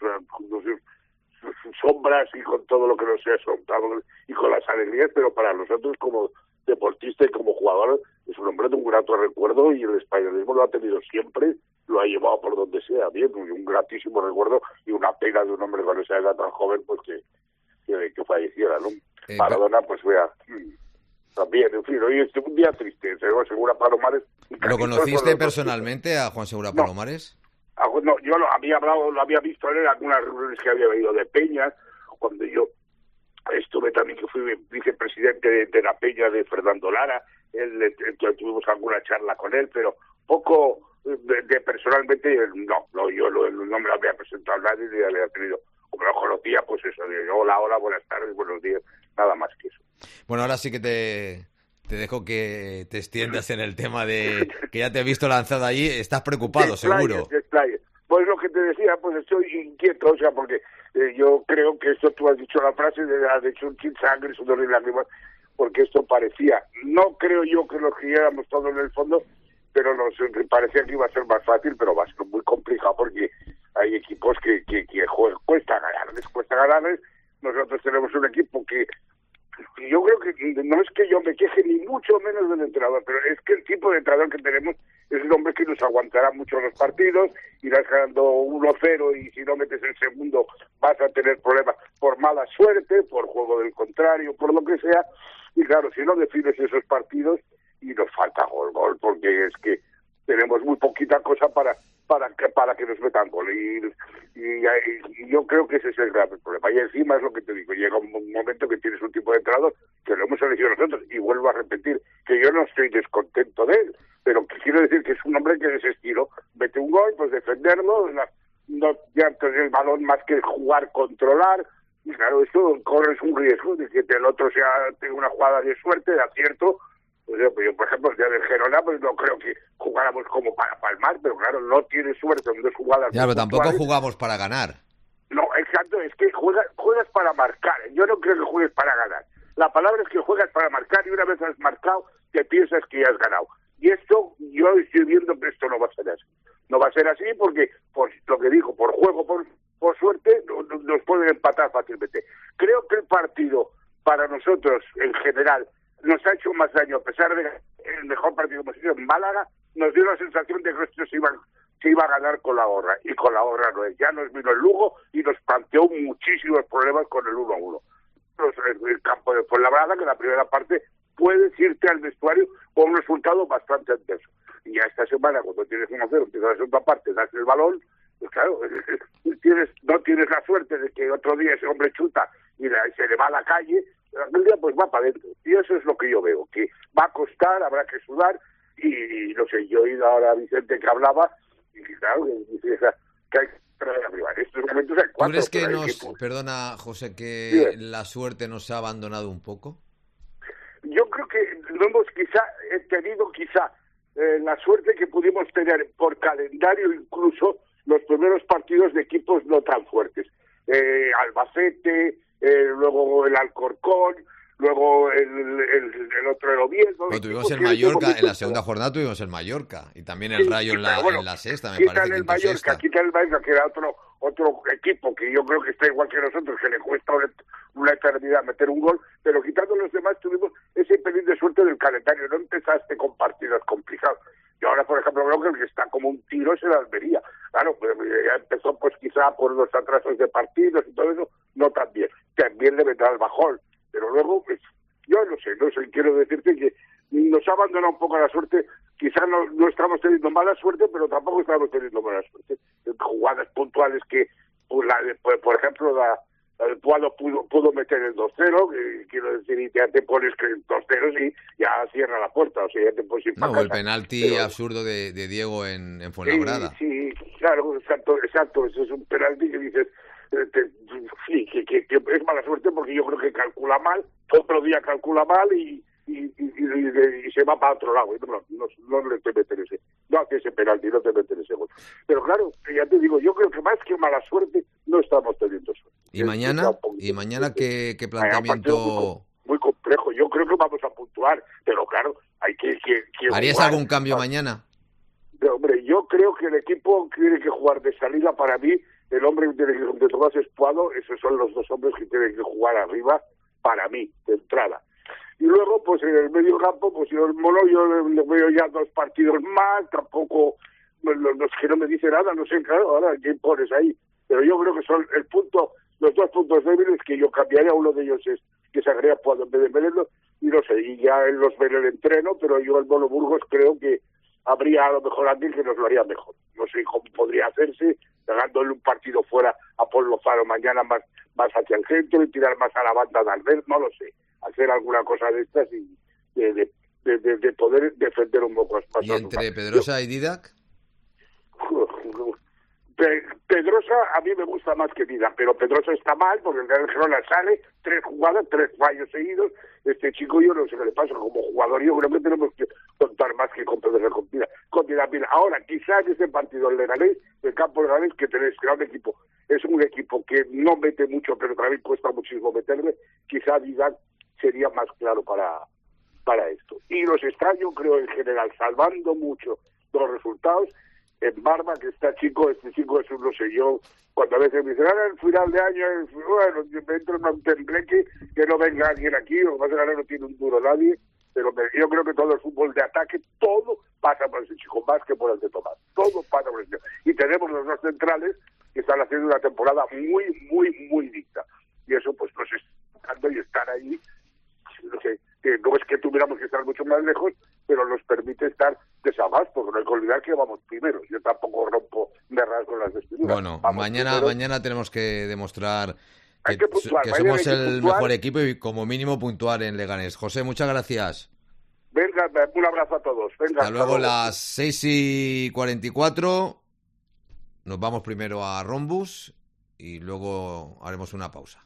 sombras y con todo lo que nos ha soltado y con las alegrías, pero para nosotros como deportista y como jugador es un hombre de un grato recuerdo y el españolismo lo ha tenido siempre, lo ha llevado por donde sea, bien, un gratísimo recuerdo y una pena de un hombre con esa edad tan joven pues que falleciera, ¿no? Maradona, pues vea, también, en fin, hoy es un día triste, Segura Palomares. ¿Lo conociste personalmente a Juan Segura Palomares? No, yo lo había visto en algunas reuniones que había venido de Peñas, cuando yo estuve también, que fui vicepresidente de la Peña de Fernando Lara, tuvimos alguna charla con él, pero poco personalmente, yo no me lo había presentado a nadie ni le había tenido, como lo conocía, pues eso, de hola, buenas tardes, buenos días, nada más que eso. Bueno, ahora sí que te dejo que te extiendas en el tema de que ya te he visto lanzado allí. Estás preocupado, seguro. Pues lo que te decía, pues estoy inquieto, o sea, porque yo creo que esto, tú has dicho la frase de hecho un sin sangre, sudor y lágrimas, porque esto parecía, no creo yo que lo quisiéramos todo en el fondo, pero nos parecía que iba a ser más fácil, pero va a ser muy complicado porque hay equipos que cuesta ganarles. Nosotros tenemos un equipo que yo creo que no es que yo me queje ni mucho menos del entrenador, pero es que el tipo de entrenador que tenemos es un hombre que nos aguantará mucho los partidos, irás ganando 1-0 y si no metes el segundo vas a tener problemas por mala suerte, por juego del contrario, por lo que sea, y claro, si no defines esos partidos y nos falta gol, porque es que tenemos muy poquita cosa para que nos metan gol y yo creo que ese es el grave problema. Y encima es lo que te digo, llega un momento que tienes un tipo de entrenador que lo hemos elegido nosotros, y vuelvo a repetir que yo no estoy descontento de él, pero que quiero decir que es un hombre que de ese estilo mete un gol, pues defenderlo, no ya tener el balón más que jugar, controlar, y claro, esto corres un riesgo de que el otro tenga una jugada de suerte, de acierto. Pues yo, por ejemplo, el día del Gerona, pues no creo que jugáramos como para palmar, pero claro, no tiene suerte en 2 jugadas. Ya, pero tampoco jugamos para ganar. No, exacto, es que juegas para marcar. Yo no creo que juegues para ganar. La palabra es que juegas para marcar y una vez has marcado, te piensas que ya has ganado. Y esto, yo estoy viendo que esto no va a ser así. No va a ser así porque, por lo que digo, por juego, por suerte, nos pueden empatar fácilmente. Creo que el partido, para nosotros, en general, nos ha hecho más daño, a pesar de el mejor partido que hemos hecho en Málaga, nos dio la sensación de que esto se iba a ganar con la gorra, y con la gorra no es. Ya nos vino el Lugo y nos planteó muchísimos problemas con el 1-1. El campo de Fuenlabrada, que en la primera parte puedes irte al vestuario con un resultado bastante adverso. Y ya esta semana, cuando tienes 1-0, empiezas la segunda parte, das el balón, pues claro, no tienes la suerte de que otro día ese hombre chuta y y se le va a la calle, aquel día pues va para adentro. Y eso es lo que yo veo, que va a costar, habrá que sudar, y no sé, yo he oído ahora a Vicente que hablaba, y claro, que hay que traer arriba. En estos momentos hay 4. ¿Tú crees que perdona, José, que la suerte nos ha abandonado un poco? Yo creo que no hemos tenido la suerte que pudimos tener por calendario incluso los primeros partidos de equipos no tan fuertes. Albacete, luego el Alcorcón, luego el otro, el Oviedo. No, tuvimos el Mallorca, en la segunda jornada tuvimos el Mallorca, y también el Rayo en la sexta, me parece. Quitan el Mallorca, que era otro equipo que yo creo que está igual que nosotros, que le cuesta una eternidad meter un gol, pero quitando los demás tuvimos ese pelín de suerte del calendario, no empezaste con partidos complicados. Y ahora, por ejemplo, creo que el que está como un tiro es el Almería. Claro, pues ya empezó pues quizá por los atrasos de partidos y todo eso, no tan bien. También le vendrá el bajón, pero luego, pues, yo no sé, quiero decirte que nos ha abandonado un poco la suerte. Quizá no estamos teniendo mala suerte, pero tampoco estamos teniendo mala suerte. Jugadas puntuales que, por ejemplo, el Puado pudo meter el 2-0, quiero decir, y ya te pones que el 2-0 y ya cierra la puerta, o sea, ya te puedes ir para casa. El penalti absurdo de Diego en Fuenlabrada. Sí, claro, exacto, eso es un penalti que dices, que es mala suerte porque yo creo que calcula mal, otro día calcula mal y se va para otro lado. No le te meten no hace ese penalti, no te meten ese gol. Pero claro, ya te digo, yo creo que más que mala suerte no estamos teniendo suerte. ¿Y mañana qué planteamiento? Muy complejo. Yo creo que vamos a puntuar, pero claro, hay que ¿Harías jugar. algún cambio mañana? Hombre, yo creo que el equipo tiene que jugar de salida. Para mí, el hombre de Tomás Espuado, esos son los dos hombres que tienen que jugar arriba, para mí, de entrada. Y luego, pues en el medio campo, pues yo le veo ya 2 partidos más, tampoco, que no me dice nada, no sé, claro, ahora quién pones ahí. Pero yo creo que son los 2 puntos débiles que yo cambiaría. Uno de ellos es que se agrega Puado en vez de Melendo, y no sé, y ya en los veré el entreno, pero yo el Bolo Burgos creo que habría a lo mejor alguien que nos lo haría mejor. No sé cómo podría hacerse, dándole un partido fuera a Paul Lozano mañana más hacia el centro y tirar más a la banda de Albert, no lo sé. Hacer alguna cosa de estas y de poder defender un poco más. ¿Y entre Pedrosa y Didac? Pedrosa a mí me gusta más que Didac, pero Pedrosa está mal porque el Girona sale 3 jugadas, 3 fallos seguidos. Este chico yo no sé qué le pasa como jugador. Yo creo que tenemos que contar más que con Pedrosa con Didac. Ahora, quizás ese partido el Leganés, el campo de Leganés, que tenéis que un equipo, es un equipo que no mete mucho, pero también cuesta muchísimo meterle. Quizá Didac sería más claro para esto. Y los extraño, creo, en general, salvando mucho los resultados. En Barba, que este chico es un, no sé, yo, cuando a veces me dicen, el final de año, bueno, me entro en un tembleque, que no venga alguien aquí, lo que pasa es que ahora no tiene un duro nadie, pero yo creo que todo el fútbol de ataque, todo pasa por ese chico, más que por el de Tomás, todo pasa por ese chico. Y tenemos los 2 centrales que están haciendo una temporada muy, muy, muy digna. Y eso, pues, nos está dando y estar ahí, no sé, que no es que tuviéramos que estar mucho más lejos, pero nos permite estar desabados, porque no hay que olvidar que vamos primero. Yo tampoco rompo merras con las vestiduras. Bueno, mañana tenemos que demostrar que somos el mejor equipo y como mínimo puntuar en Leganés. José, muchas gracias. Venga, un abrazo a todos. Venga, hasta luego, las 6:44. Nos vamos primero a Rombus y luego haremos una pausa.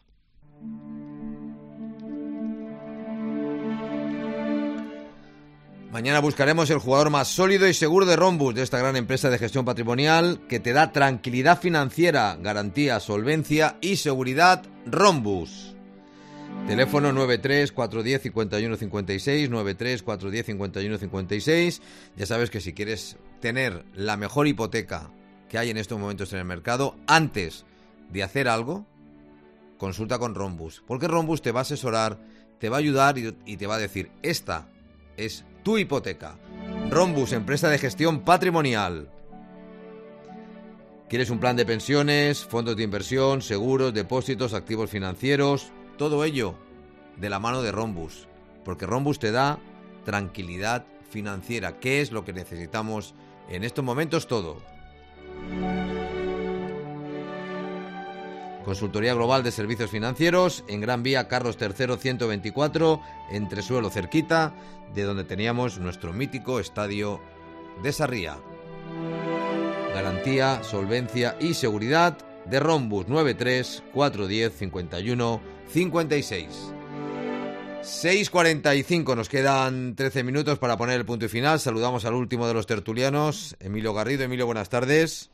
Mañana buscaremos el jugador más sólido y seguro de Rombus, de esta gran empresa de gestión patrimonial que te da tranquilidad financiera, garantía, solvencia y seguridad. Rombus. Teléfono 93 410 51 56, 93 410 51 56. Ya sabes que si quieres tener la mejor hipoteca que hay en estos momentos en el mercado, antes de hacer algo, consulta con Rombus, porque Rombus te va a asesorar, te va a ayudar y te va a decir, esta es tu hipoteca. Rombus, empresa de gestión patrimonial. ¿Quieres un plan de pensiones, fondos de inversión, seguros, depósitos, activos financieros? Todo ello de la mano de Rombus, porque Rombus te da tranquilidad financiera, que es lo que necesitamos en estos momentos todo. Consultoría global de servicios financieros en Gran Vía Carlos III 124, Entresuelo, cerquita de donde teníamos nuestro mítico estadio de Sarriá. Garantía, solvencia y seguridad de Rhombus 93 410 51 56. 6:45, nos quedan 13 minutos para poner el punto y final. Saludamos al último de los tertulianos, Emilio Garrido. Emilio, buenas tardes.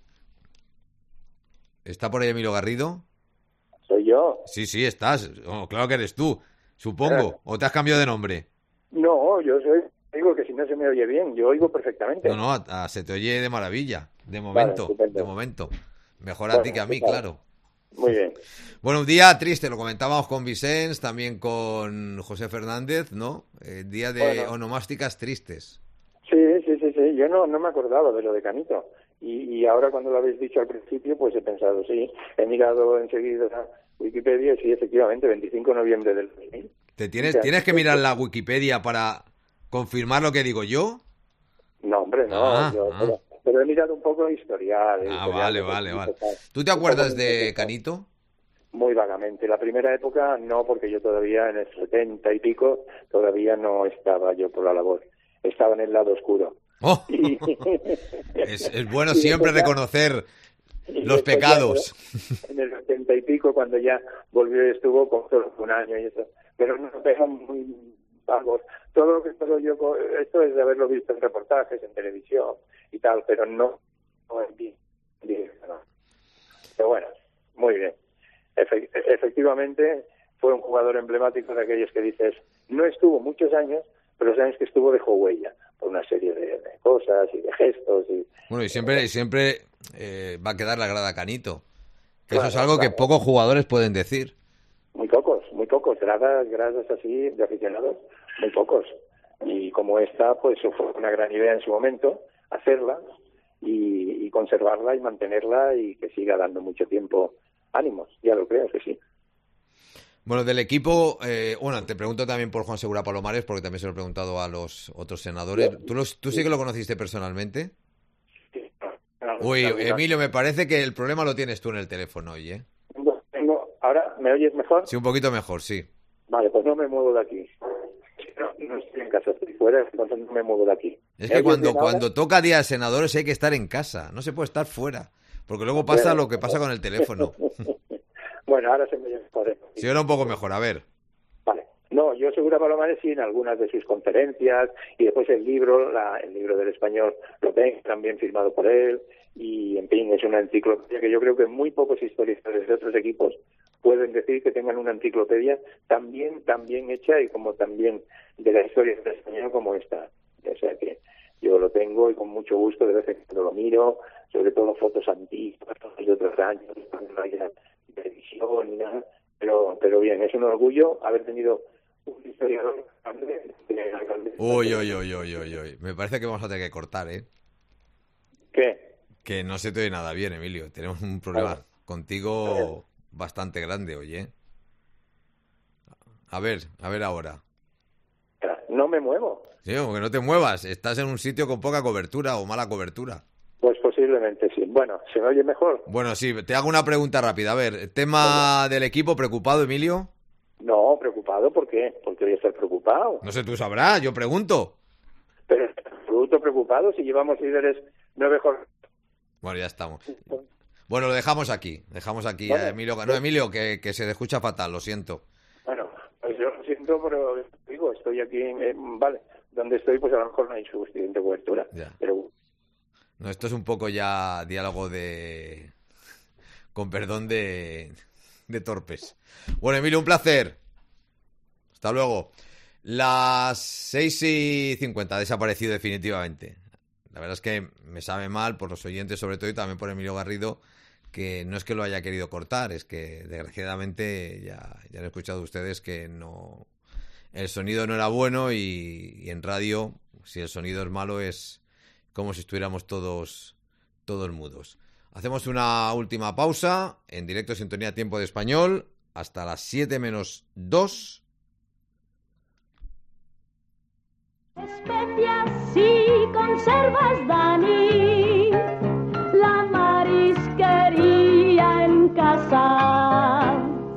¿Está por ahí Emilio Garrido? ¿Soy yo? Sí, estás. Oh, claro que eres tú, supongo. ¿O te has cambiado de nombre? No, yo digo que si no se me oye bien, yo oigo perfectamente. No, se te oye de maravilla, de momento. Vale, de momento. Mejor a ti que a mí, claro. Muy bien. Bueno, un día triste, lo comentábamos con Vicens, también con José Fernández, ¿no? Día de onomásticas tristes. Sí. Yo no me acordaba de lo de Canito. Y ahora cuando lo habéis dicho al principio, pues he pensado, sí. He mirado enseguida Wikipedia y sí, efectivamente, 25 de noviembre del 2000. ¿Tienes que mirar la Wikipedia para confirmar lo que digo yo? No, hombre, no. Pero he mirado un poco historial. Vale. ¿Tú te acuerdas de Canito? Muy vagamente. La primera época no, porque yo todavía en el 70 y pico todavía no estaba yo por la labor. Estaba en el lado oscuro. Oh. Es bueno siempre reconocer los pecados. En el 70 y pico, cuando ya volvió y estuvo con solo un año y eso. Pero no dejan muy vagos. Todo lo que puedo yo, esto es de haberlo visto en reportajes, en televisión y tal, pero no en directo, no. Pero bueno, muy bien. Efectivamente, fue un jugador emblemático de aquellos que dices, no estuvo muchos años, pero los años que estuvo dejó huella por una serie de cosas y de gestos. Bueno, y siempre va a quedar la grada Canito, que eso es algo que pocos jugadores pueden decir. Muy pocos. Gradas así de aficionados, muy pocos. Y como esta, pues fue una gran idea en su momento, hacerla y conservarla y mantenerla y que siga dando mucho tiempo ánimos, ya lo creo que sí. Bueno, del equipo, te pregunto también por Juan Segura Palomares, porque también se lo he preguntado a los otros senadores. ¿Tú sí que lo conociste personalmente? Sí. Uy, Emilio, me parece que el problema lo tienes tú en el teléfono hoy, ¿eh? ¿Ahora me oyes mejor? Sí, un poquito mejor, sí. Vale, pues no me muevo de aquí. No estoy en casa, estoy fuera, entonces no me muevo de aquí. Es que cuando toca día de senadores hay que estar en casa, no se puede estar fuera, porque luego pasa lo que pasa con el teléfono. Bueno, ahora se me oye mejor. Sí, ahora un poco mejor, a ver. Vale. No, yo Segura Palomares sí en algunas de sus conferencias y después el libro del español lo tengo también firmado por él y en fin, es una enciclopedia que yo creo que muy pocos historiadores de otros equipos pueden decir que tengan una enciclopedia tan bien hecha y como también de la historia del español como esta. O sea que yo lo tengo y con mucho gusto de vez en cuando lo miro, sobre todo fotos antiguas, fotos de otros años, cuando no haya televisión ni nada, pero bien, es un orgullo haber tenido un historiador grande. Uy. Me parece que vamos a tener que cortar, ¿eh? ¿Qué? Que no se te oye nada bien, Emilio. Tenemos un problema contigo bastante grande hoy, ¿eh? A ver ahora. No me muevo. Sí, aunque no te muevas. Estás en un sitio con poca cobertura o mala cobertura. Pues posiblemente sí. Bueno, ¿se me oye mejor? Bueno, sí. Te hago una pregunta rápida. A ver, tema del equipo, ¿preocupado, Emilio? No, preocupado, ¿por qué? Porque voy a estar preocupado. No sé, tú sabrás, yo pregunto. Pero absoluto preocupado si llevamos líderes 9 jornadas. Bueno, ya estamos. Bueno, lo dejamos aquí. Bueno, a Emilio. No, Emilio, que se escucha fatal, lo siento. Bueno, pues yo lo siento, pero digo, estoy aquí, vale, donde estoy, pues a lo mejor no hay suficiente cobertura. Ya. Pero... No, esto es un poco ya diálogo con perdón de torpes. Bueno, Emilio, un placer. Hasta luego. Las 6:50 ha desaparecido definitivamente. La verdad es que me sabe mal por los oyentes, sobre todo, y también por Emilio Garrido, que no es que lo haya querido cortar, es que desgraciadamente ya han escuchado ustedes que no, el sonido no era bueno y en radio, si el sonido es malo, es como si estuviéramos todos mudos. Hacemos una última pausa en directo Sintonía Tiempo de Español hasta las 7:02. Especias y conservas, Dani, la marisquería en casa.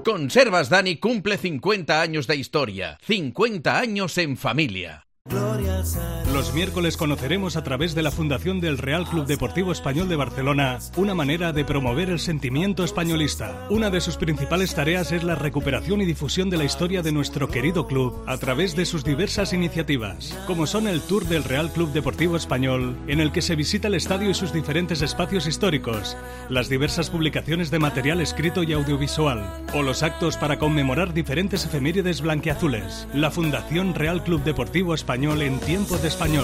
Conservas Dani cumple 50 años de historia, 50 años en familia. Los miércoles conoceremos a través de la Fundación del Real Club Deportivo Español de Barcelona una manera de promover el sentimiento españolista. Una de sus principales tareas es la recuperación y difusión de la historia de nuestro querido club a través de sus diversas iniciativas, como son el Tour del Real Club Deportivo Español, en el que se visita el estadio y sus diferentes espacios históricos, las diversas publicaciones de material escrito y audiovisual, o los actos para conmemorar diferentes efemérides blanquiazules. La Fundación Real Club Deportivo Español en tiempo de español.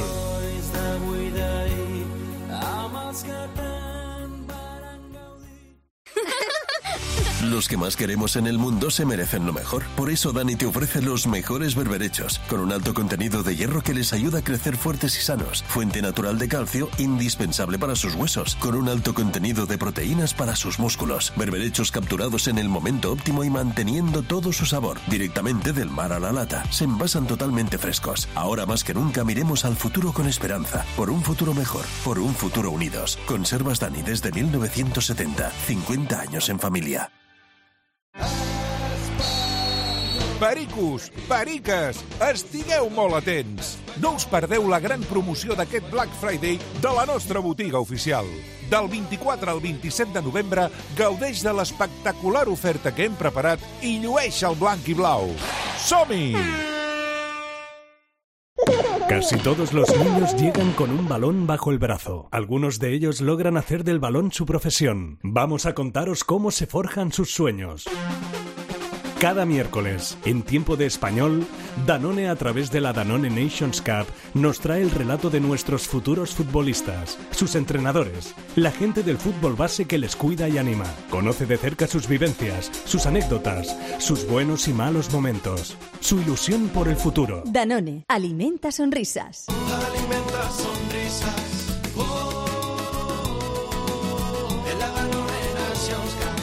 Los que más queremos en el mundo se merecen lo mejor. Por eso Dani te ofrece los mejores berberechos, con un alto contenido de hierro que les ayuda a crecer fuertes y sanos. Fuente natural de calcio, indispensable para sus huesos, con un alto contenido de proteínas para sus músculos. Berberechos capturados en el momento óptimo y manteniendo todo su sabor, directamente del mar a la lata. Se envasan totalmente frescos. Ahora más que nunca miremos al futuro con esperanza. Por un futuro mejor, por un futuro unidos. Conservas Dani desde 1970. 50 años en familia. Pericos, periques, estigueu molt atents. No us perdeu la gran promoció d'aquest Black Friday de la nostra botiga oficial. Del 24 al 27 de novembre, gaudeix de l'espectacular oferta que hem preparat i llueix el blanc i blau. Som-hi! Casi todos los niños llegan con un balón bajo el brazo. Algunos de ellos logran hacer del balón su profesión. Vamos a contaros cómo se forjan sus sueños. Cada miércoles, en tiempo de español, Danone a través de la Danone Nations Cup nos trae el relato de nuestros futuros futbolistas, sus entrenadores, la gente del fútbol base que les cuida y anima. Conoce de cerca sus vivencias, sus anécdotas, sus buenos y malos momentos, su ilusión por el futuro. Danone, alimenta sonrisas. Alimenta sonrisas. En la Danone Nations Cup.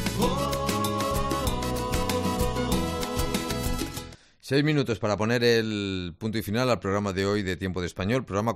6 minutos para poner el punto y final al programa de hoy de Tiempo de Español, programa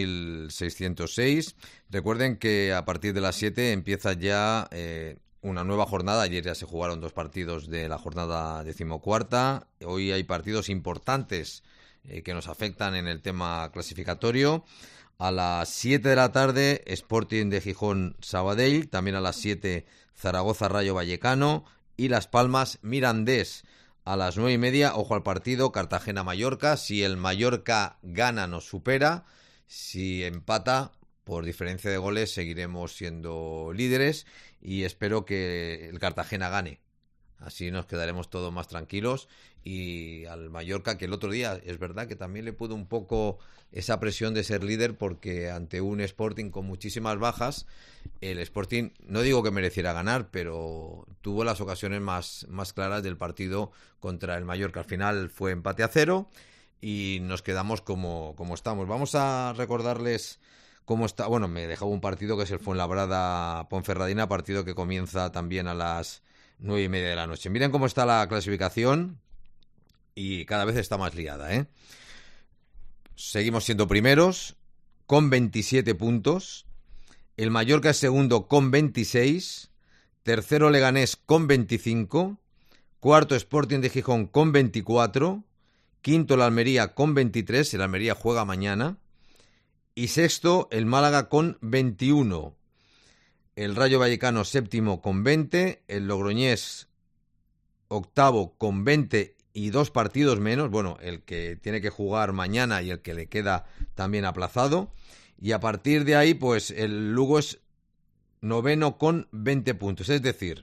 4606. Recuerden que a partir de las 7 empieza ya una nueva jornada. Ayer ya se jugaron 2 partidos de la jornada 14ª. Hoy hay partidos importantes que nos afectan en el tema clasificatorio. A las 7 de la tarde, Sporting de Gijón Sabadell. También a las 7, Zaragoza Rayo Vallecano. Y Las Palmas Mirandés. A las 9:30, ojo al partido, Cartagena-Mallorca. Si el Mallorca gana, nos supera. Si empata, por diferencia de goles, seguiremos siendo líderes. Y espero que el Cartagena gane. Así nos quedaremos todos más tranquilos. Y al Mallorca, que el otro día, es verdad que también le pudo un poco esa presión de ser líder, porque ante un Sporting con muchísimas bajas, el Sporting, no digo que mereciera ganar, pero tuvo las ocasiones más claras del partido contra el Mallorca. Al final fue empate a 0 y nos quedamos como estamos. Vamos a recordarles cómo está. Bueno, me dejaba un partido que es el Fuenlabrada-Ponferradina, partido que comienza también a las 9:30 de la noche. Miren cómo está la clasificación y cada vez está más liada, ¿eh? Seguimos siendo primeros con 27 puntos. El Mallorca es segundo con 26. Tercero Leganés con 25. Cuarto Sporting de Gijón con 24. Quinto el Almería con 23. El Almería juega mañana. Y sexto el Málaga con 21. El Rayo Vallecano séptimo con 20. El Logroñés octavo con 20 y 2 partidos menos. Bueno, el que tiene que jugar mañana y el que le queda también aplazado. Y a partir de ahí, pues el Lugo es noveno con 20 puntos. Es decir,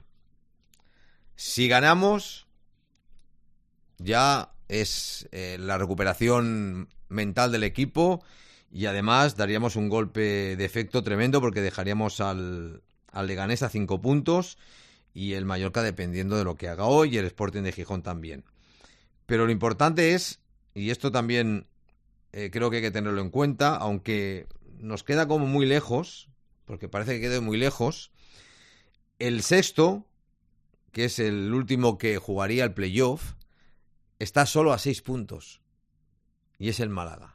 si ganamos, ya es la recuperación mental del equipo y además daríamos un golpe de efecto tremendo porque dejaríamos al Leganés a 5 puntos y el Mallorca dependiendo de lo que haga hoy y el Sporting de Gijón también. Pero lo importante es, y esto también creo que hay que tenerlo en cuenta, aunque nos queda como muy lejos, porque parece que quede muy lejos, el sexto, que es el último que jugaría el playoff, está solo a 6 puntos, y es el Málaga.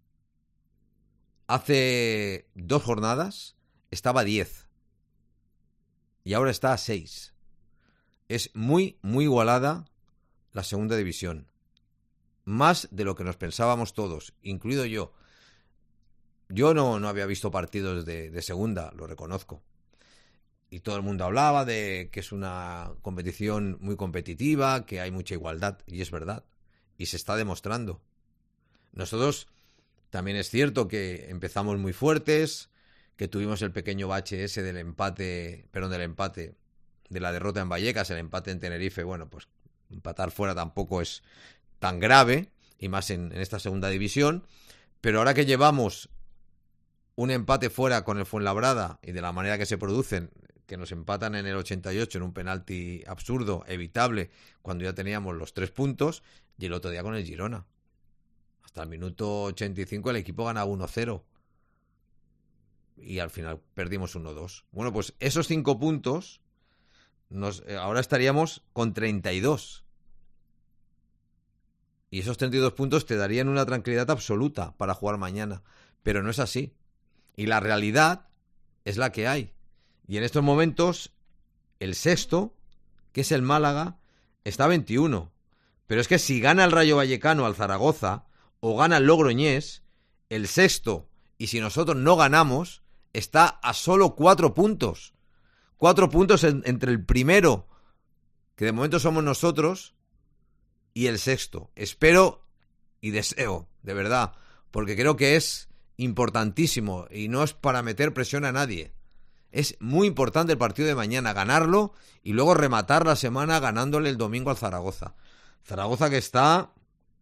Hace 2 jornadas estaba a 10, y ahora está a 6. es muy, muy igualada la segunda división. Más de lo que nos pensábamos todos, incluido yo. Yo no había visto partidos de segunda, lo reconozco. Y todo el mundo hablaba de que es una competición muy competitiva, que hay mucha igualdad, y es verdad. Y se está demostrando. Nosotros también es cierto que empezamos muy fuertes, que tuvimos el pequeño bache ese del empate, de la derrota en Vallecas, el empate en Tenerife. Bueno, pues empatar fuera tampoco es tan grave, y más en esta segunda división. Pero ahora que llevamos un empate fuera con el Fuenlabrada, y de la manera que se producen, que nos empatan en el 88 en un penalti absurdo, evitable, cuando ya teníamos los 3 puntos, y el otro día con el Girona. Hasta el minuto 85 el equipo gana 1-0. Y al final perdimos 1-2. Bueno, pues esos 5 puntos, ahora estaríamos con 32. Y esos 32 puntos te darían una tranquilidad absoluta para jugar mañana. Pero no es así. Y la realidad es la que hay. Y en estos momentos, el sexto, que es el Málaga, está a 21. Pero es que si gana el Rayo Vallecano al Zaragoza, o gana el Logroñés, el sexto, y si nosotros no ganamos, está a solo 4 puntos. 4 puntos entre el primero, que de momento somos nosotros, y el sexto. Espero y deseo, de verdad, porque creo que es importantísimo, y no es para meter presión a nadie. Es muy importante el partido de mañana, ganarlo y luego rematar la semana ganándole el domingo al Zaragoza. Zaragoza que está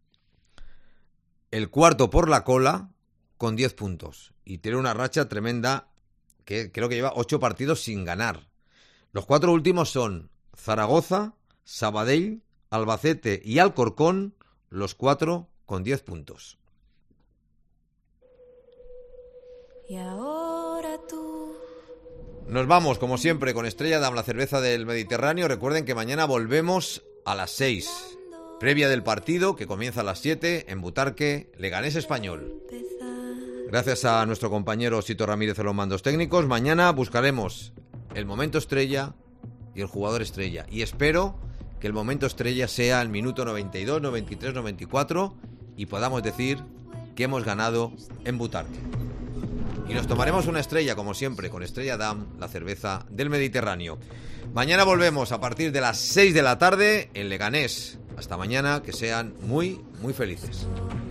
el cuarto por la cola con 10 puntos y tiene una racha tremenda que creo que lleva 8 partidos sin ganar. Los 4 últimos son Zaragoza, Sabadell, Albacete y Alcorcón, los 4 con 10 puntos. Y ahora tú. Nos vamos, como siempre, con Estrella Damm, la cerveza del Mediterráneo. Recuerden que mañana volvemos a las 6. Previa del partido, que comienza a las 7, en Butarque, Leganés Español. Gracias a nuestro compañero Sito Ramírez en los mandos técnicos. Mañana buscaremos el momento estrella y el jugador estrella. Y espero que el momento estrella sea el minuto 92, 93, 94 y podamos decir que hemos ganado en Butarque. Y nos tomaremos una estrella, como siempre, con Estrella Damm, la cerveza del Mediterráneo. Mañana volvemos a partir de las 6 de la tarde en Leganés. Hasta mañana, que sean muy, muy felices.